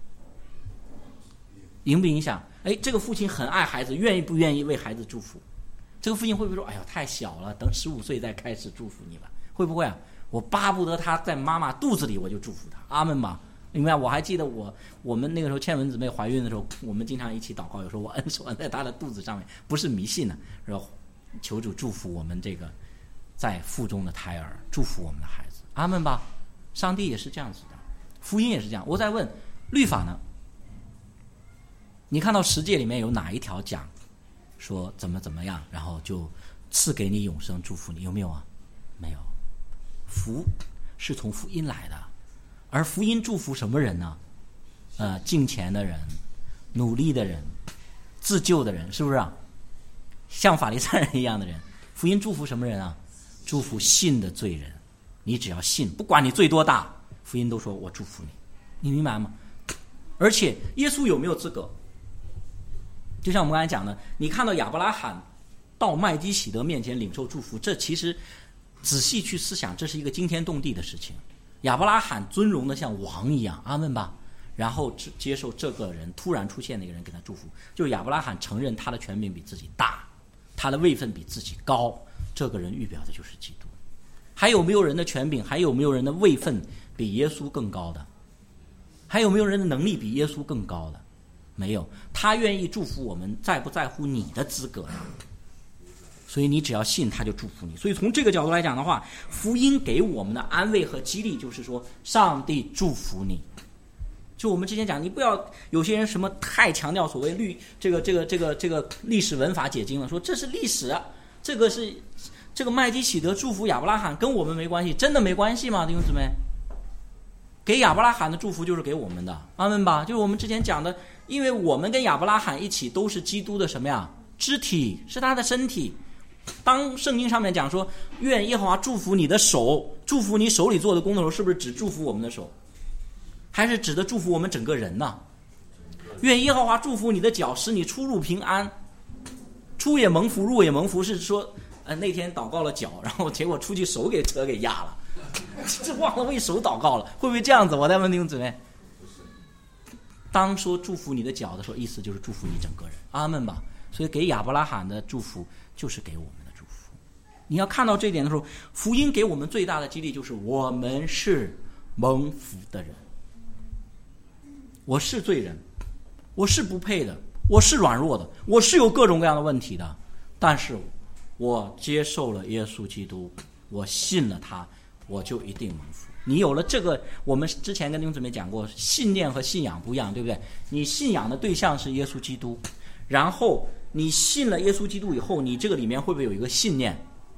影不影响？哎，这个父亲很爱孩子，愿意不愿意为孩子祝福？这个父亲会不会说，哎呀太小了，等十五岁再开始祝福你吧？会不会啊？我巴不得他在妈妈肚子里我就祝福他，阿们吧。明白？我还记得我我们那个时候倩文姊妹怀孕的时候，我们经常一起祷告，有时候我摁手摁在她的肚子上面，不是迷信的，然后求主祝福我们这个在腹中的胎儿，祝福我们的孩子，阿们吧。上帝也是这样子的，福音也是这样。我在问律法呢？你看到十诫里面有哪一条讲说怎么怎么样，然后就赐给你永生祝福你？有没有啊？没有。福是从福音来的，而福音祝福什么人呢？呃，敬虔的人，努力的人，自救的人，是不是啊？像法利赛人一样的人。福音祝福什么人啊？祝福信的罪人。你只要信，不管你罪多大，福音都说我祝福你，你明白吗？而且耶稣有没有资格？就像我们刚才讲的，你看到亚伯拉罕到麦基洗德面前领受祝福，这其实仔细去思想，这是一个惊天动地的事情。亚伯拉罕尊荣的像王一样，阿们吧。然后接受这个人突然出现的一个人给他祝福，就是亚伯拉罕承认他的权柄比自己大，他的位分比自己高，这个人预表的就是基督。还有没有人的权柄，还有没有人的位分比耶稣更高的？还有没有人的能力比耶稣更高的？没有。他愿意祝福我们，在不在乎你的资格呢？所以你只要信，他就祝福你。所以从这个角度来讲的话，福音给我们的安慰和激励就是说，上帝祝福你。就我们之前讲，你不要有些人什么太强调所谓律这个这个这个这个历史文法解经了，说这是历史，这个是这个麦基洗德祝福亚伯拉罕跟我们没关系，真的没关系吗？弟兄姊妹，给亚伯拉罕的祝福就是给我们的，阿们吧。就是我们之前讲的，因为我们跟亚伯拉罕一起都是基督的什么呀？肢体，是他的身体。当圣经上面讲说愿耶和华祝福你的手，祝福你手里做的工的时候，是不是只祝福我们的手，还是指的祝福我们整个人呢？愿耶和华祝福你的脚，使你出入平安，出也蒙福，入也蒙福，是说呃那天祷告了脚，然后结果出去手给车给压了，这忘了为手祷告了，会不会这样子？我在问弟兄姊妹，当说祝福你的脚的时候，意思就是祝福你整个人，阿们吧。所以给亚伯拉罕的祝福就是给我们的祝福。你要看到这一点的时候，福音给我们最大的激励就是我们是蒙福的人。我是罪人，我是不配的，我是软弱的，我是有各种各样的问题的，但是我接受了耶稣基督，我信了他，我就一定蒙福。你有了这个，我们之前跟弟兄姊妹讲过，信念和信仰不一样，对不对？你信仰的对象是耶稣基督，然后你信了耶稣基督以后，你这个里面会不会有一个信念？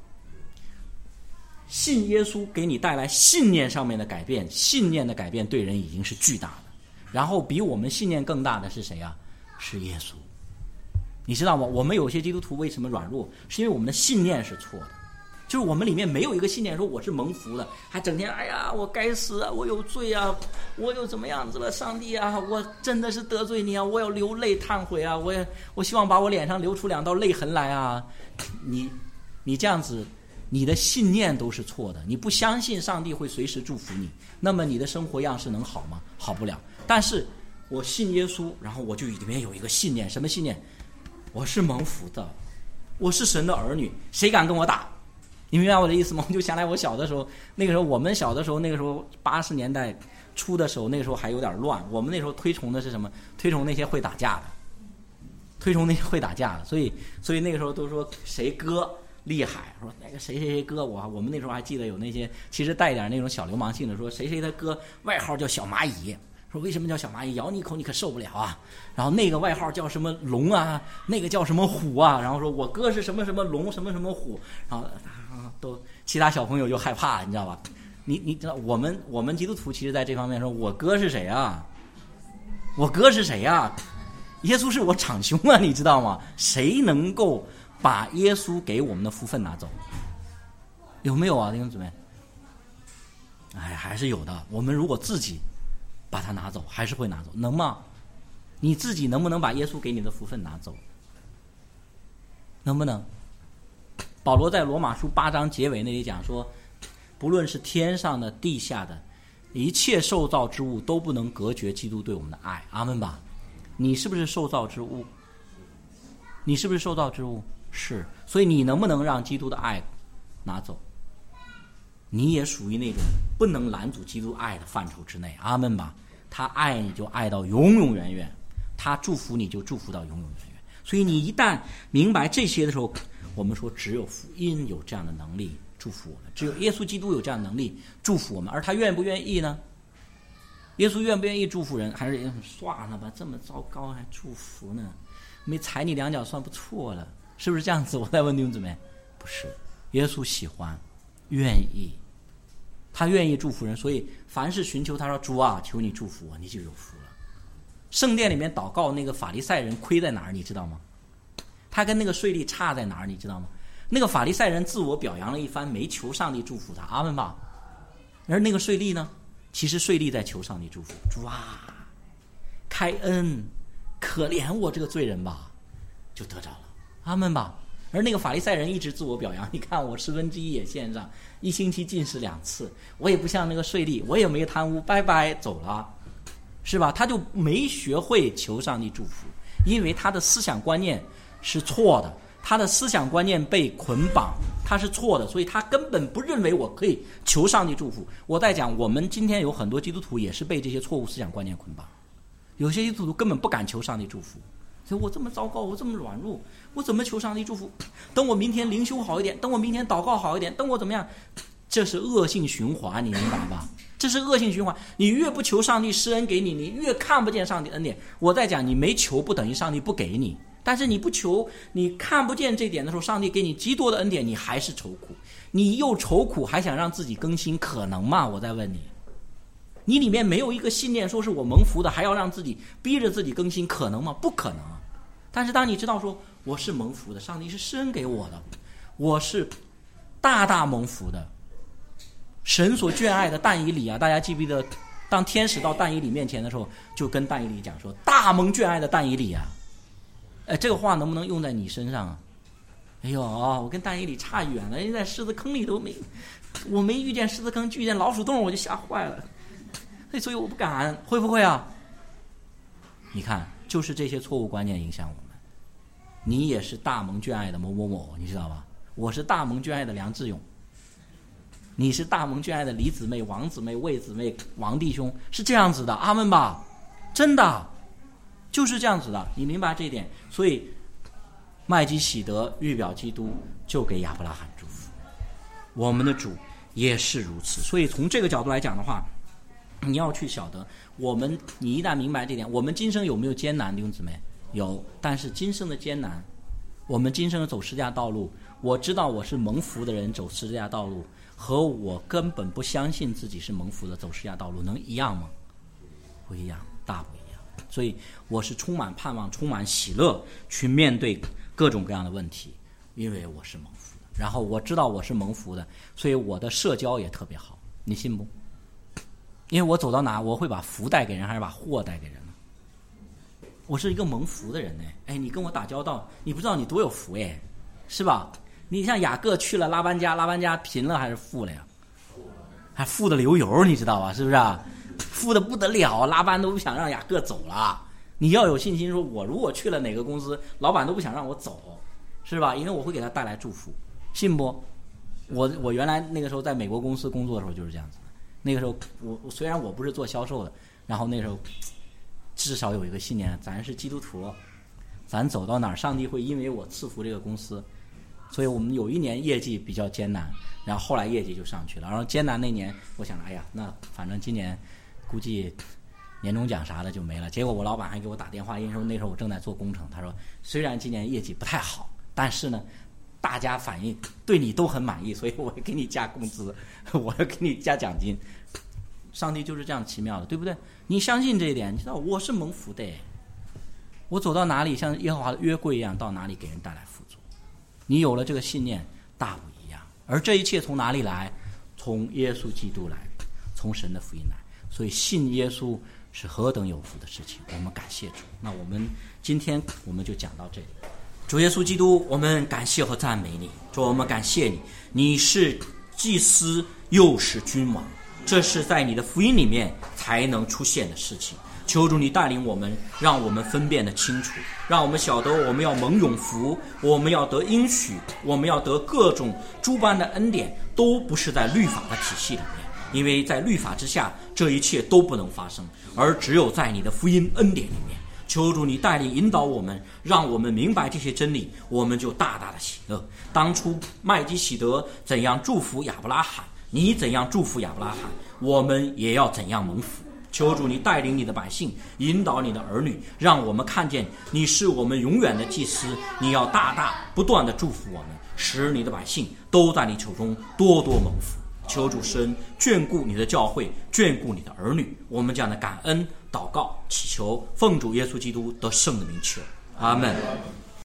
信耶稣给你带来信念上面的改变，信念的改变对人已经是巨大的。然后比我们信念更大的是谁啊？是耶稣。你知道吗？我们有些基督徒为什么软弱？是因为我们的信念是错的，就是我们里面没有一个信念说我是蒙福的，还整天哎呀我该死啊，我有罪啊，我又怎么样子了，上帝啊，我真的是得罪你啊，我要流泪忏悔啊，我也我希望把我脸上流出两道泪痕来啊。你你这样子，你的信念都是错的，你不相信上帝会随时祝福你，那么你的生活样式能好吗？好不了。但是我信耶稣，然后我就里面有一个信念，什么信念？我是蒙福的，我是神的儿女，谁敢跟我打？你明白我的意思吗？我就想来我小的时候，那个时候我们小的时候，那个时候八十年代初的时候，那个时候还有点乱，我们那时候推崇的是什么？推崇那些会打架的，推崇那些会打架的，所以所以那个时候都说谁割厉害，说那个谁谁谁哥，我我们那时候还记得有那些其实带点那种小流氓性的，说谁谁的哥外号叫小蚂蚁，说为什么叫小蚂蚁，咬你一口你可受不了啊。然后那个外号叫什么龙啊，那个叫什么虎啊，然后说我哥是什么什么龙什么什么虎，然后都其他小朋友就害怕了，你知道吧？你你知道我们我们基督徒其实在这方面说，我哥是谁啊？我哥是谁啊？耶稣是我长兄啊，你知道吗？谁能够把耶稣给我们的福分拿走？有没有啊，弟兄姊妹？哎，还是有的。我们如果自己把它拿走，还是会拿走，能吗？你自己能不能把耶稣给你的福分拿走？能不能？保罗在罗马书八章结尾那里讲说，不论是天上的地下的一切受造之物都不能隔绝基督对我们的爱。阿们吧。你是不是受造之物？你是不是受造之物？是。所以你能不能让基督的爱拿走？你也属于那种不能拦阻基督爱的范畴之内。阿们吧。他爱你就爱到永永远远，他祝福你就祝福到永永远远。所以你一旦明白这些的时候，我们说只有福音有这样的能力祝福我们，只有耶稣基督有这样的能力祝福我们。而他愿不愿意呢？耶稣愿不愿意祝福人？还是算了吧，这么糟糕还祝福呢？没踩你两脚算不错了，是不是这样子？我再问弟兄姊妹，不是，耶稣喜欢，愿意，他愿意祝福人，所以凡是寻求他说主啊，求你祝福我，你就有福了。圣殿里面祷告那个法利赛人亏在哪儿？你知道吗？他跟那个税吏差在哪儿？你知道吗？那个法利赛人自我表扬了一番，没求上帝祝福他，阿们吧。而那个税吏呢？其实税吏在求上帝祝福，主啊，开恩，可怜我这个罪人吧，就得着了，阿们吧。而那个法利赛人一直自我表扬，你看我十分之一也献上，一星期进食两次，我也不像那个税吏，我也没贪污，拜拜走了，是吧？他就没学会求上帝祝福，因为他的思想观念是错的，他的思想观念被捆绑，他是错的，所以他根本不认为我可以求上帝祝福。我在讲，我们今天有很多基督徒也是被这些错误思想观念捆绑，有些基督徒根本不敢求上帝祝福，所以我这么糟糕，我这么软弱，我怎么求上帝祝福？等我明天灵修好一点，等我明天祷告好一点，等我怎么样？这是恶性循环，你明白吧？这是恶性循环。你越不求上帝施恩给你，你越看不见上帝恩典。我在讲，你没求不等于上帝不给你，但是你不求，你看不见这点的时候，上帝给你极多的恩典，你还是愁苦。你又愁苦，还想让自己更新，可能吗？我在问你，你里面没有一个信念，说是我蒙福的，还要让自己逼着自己更新，可能吗？不可能。但是当你知道说我是蒙福的，上帝是施恩给我的，我是大大蒙福的，神所眷爱的但以理啊，大家记不记得当天使到但以理面前的时候，就跟但以理讲说，大蒙眷爱的但以理啊，哎，这个话能不能用在你身上啊？哎呦，我跟但以理差远了，人在狮子坑里都没，我没遇见狮子坑，遇见老鼠洞我就吓坏了，所以我不敢，会不会啊？你看，就是这些错误观念影响我们。你也是大蒙眷爱的某某某，你知道吧？我是大蒙眷爱的梁志勇，你是大蒙眷爱的李姊妹、王姊妹、魏姊妹、王弟兄，是这样子的，阿们吧？真的就是这样子的，你明白这一点。所以麦基洗德预表基督，就给亚伯拉罕祝福，我们的主也是如此。所以从这个角度来讲的话，你要去晓得，我们你一旦明白这点，我们今生有没有艰难，弟兄姊妹？有，但是今生的艰难，我们今生走十字架道路，我知道我是蒙福的人走十字架道路，和我根本不相信自己是蒙福的走十字架道路能一样吗？不一样，大不一样。所以我是充满盼望，充满喜乐去面对各种各样的问题，因为我是蒙福的。然后我知道我是蒙福的，所以我的社交也特别好，你信不？因为我走到哪，我会把福带给人，还是把祸带给人呢？我是一个蒙福的人呢，哎，你跟我打交道，你不知道你多有福哎，是吧？你像雅各去了拉班家，拉班家贫了还是富了呀？还富的流油，你知道吧？是不是啊？富的不得了，拉班都不想让雅各走了。你要有信心说，我如果去了哪个公司，老板都不想让我走，是吧？因为我会给他带来祝福，信不？我我原来那个时候在美国公司工作的时候就是这样子的。那个时候我虽然我不是做销售的，然后那时候至少有一个信念，咱是基督徒，咱走到哪儿，上帝会因为我赐福这个公司， 所以我们有一年业绩比较艰难，然后后来业绩就上去了。然后艰难那年，我想，哎呀，那反正今年估计年终奖啥的就没了。结果我老板还给我打电话，因为那时候我正在做工程，他说虽然今年业绩不太好，但是呢大家反应对你都很满意，所以我会给你加工资，我要给你加奖金。上帝就是这样奇妙的，对不对？你相信这一点，你知道我是蒙福的，我走到哪里像耶和华的约柜一样，到哪里给人带来富足。你有了这个信念，大不一样。而这一切从哪里来？从耶稣基督来，从神的福音来。所以信耶稣是何等有福的事情，我们感谢主。那我们今天我们就讲到这里。主耶稣基督，我们感谢和赞美你。主，我们感谢你，你是祭司又是君王，这是在你的福音里面才能出现的事情。求主你带领我们，让我们分辨得清楚，让我们晓得我们要蒙永福，我们要得应许，我们要得各种诸般的恩典，都不是在律法的体系里面，因为在律法之下这一切都不能发生，而只有在你的福音恩典里面。求主你带领引导我们，让我们明白这些真理，我们就大大的喜乐。当初麦基洗德怎样祝福亚伯拉罕，你怎样祝福亚伯拉罕，我们也要怎样蒙福。求主你带领你的百姓，引导你的儿女，让我们看见你是我们永远的祭司，你要大大不断的祝福我们，使你的百姓都在你手中多多蒙福。求主神眷顾你的教会，眷顾你的儿女，我们这样的感恩祷告祈求，奉主耶稣基督得胜的名求，阿们。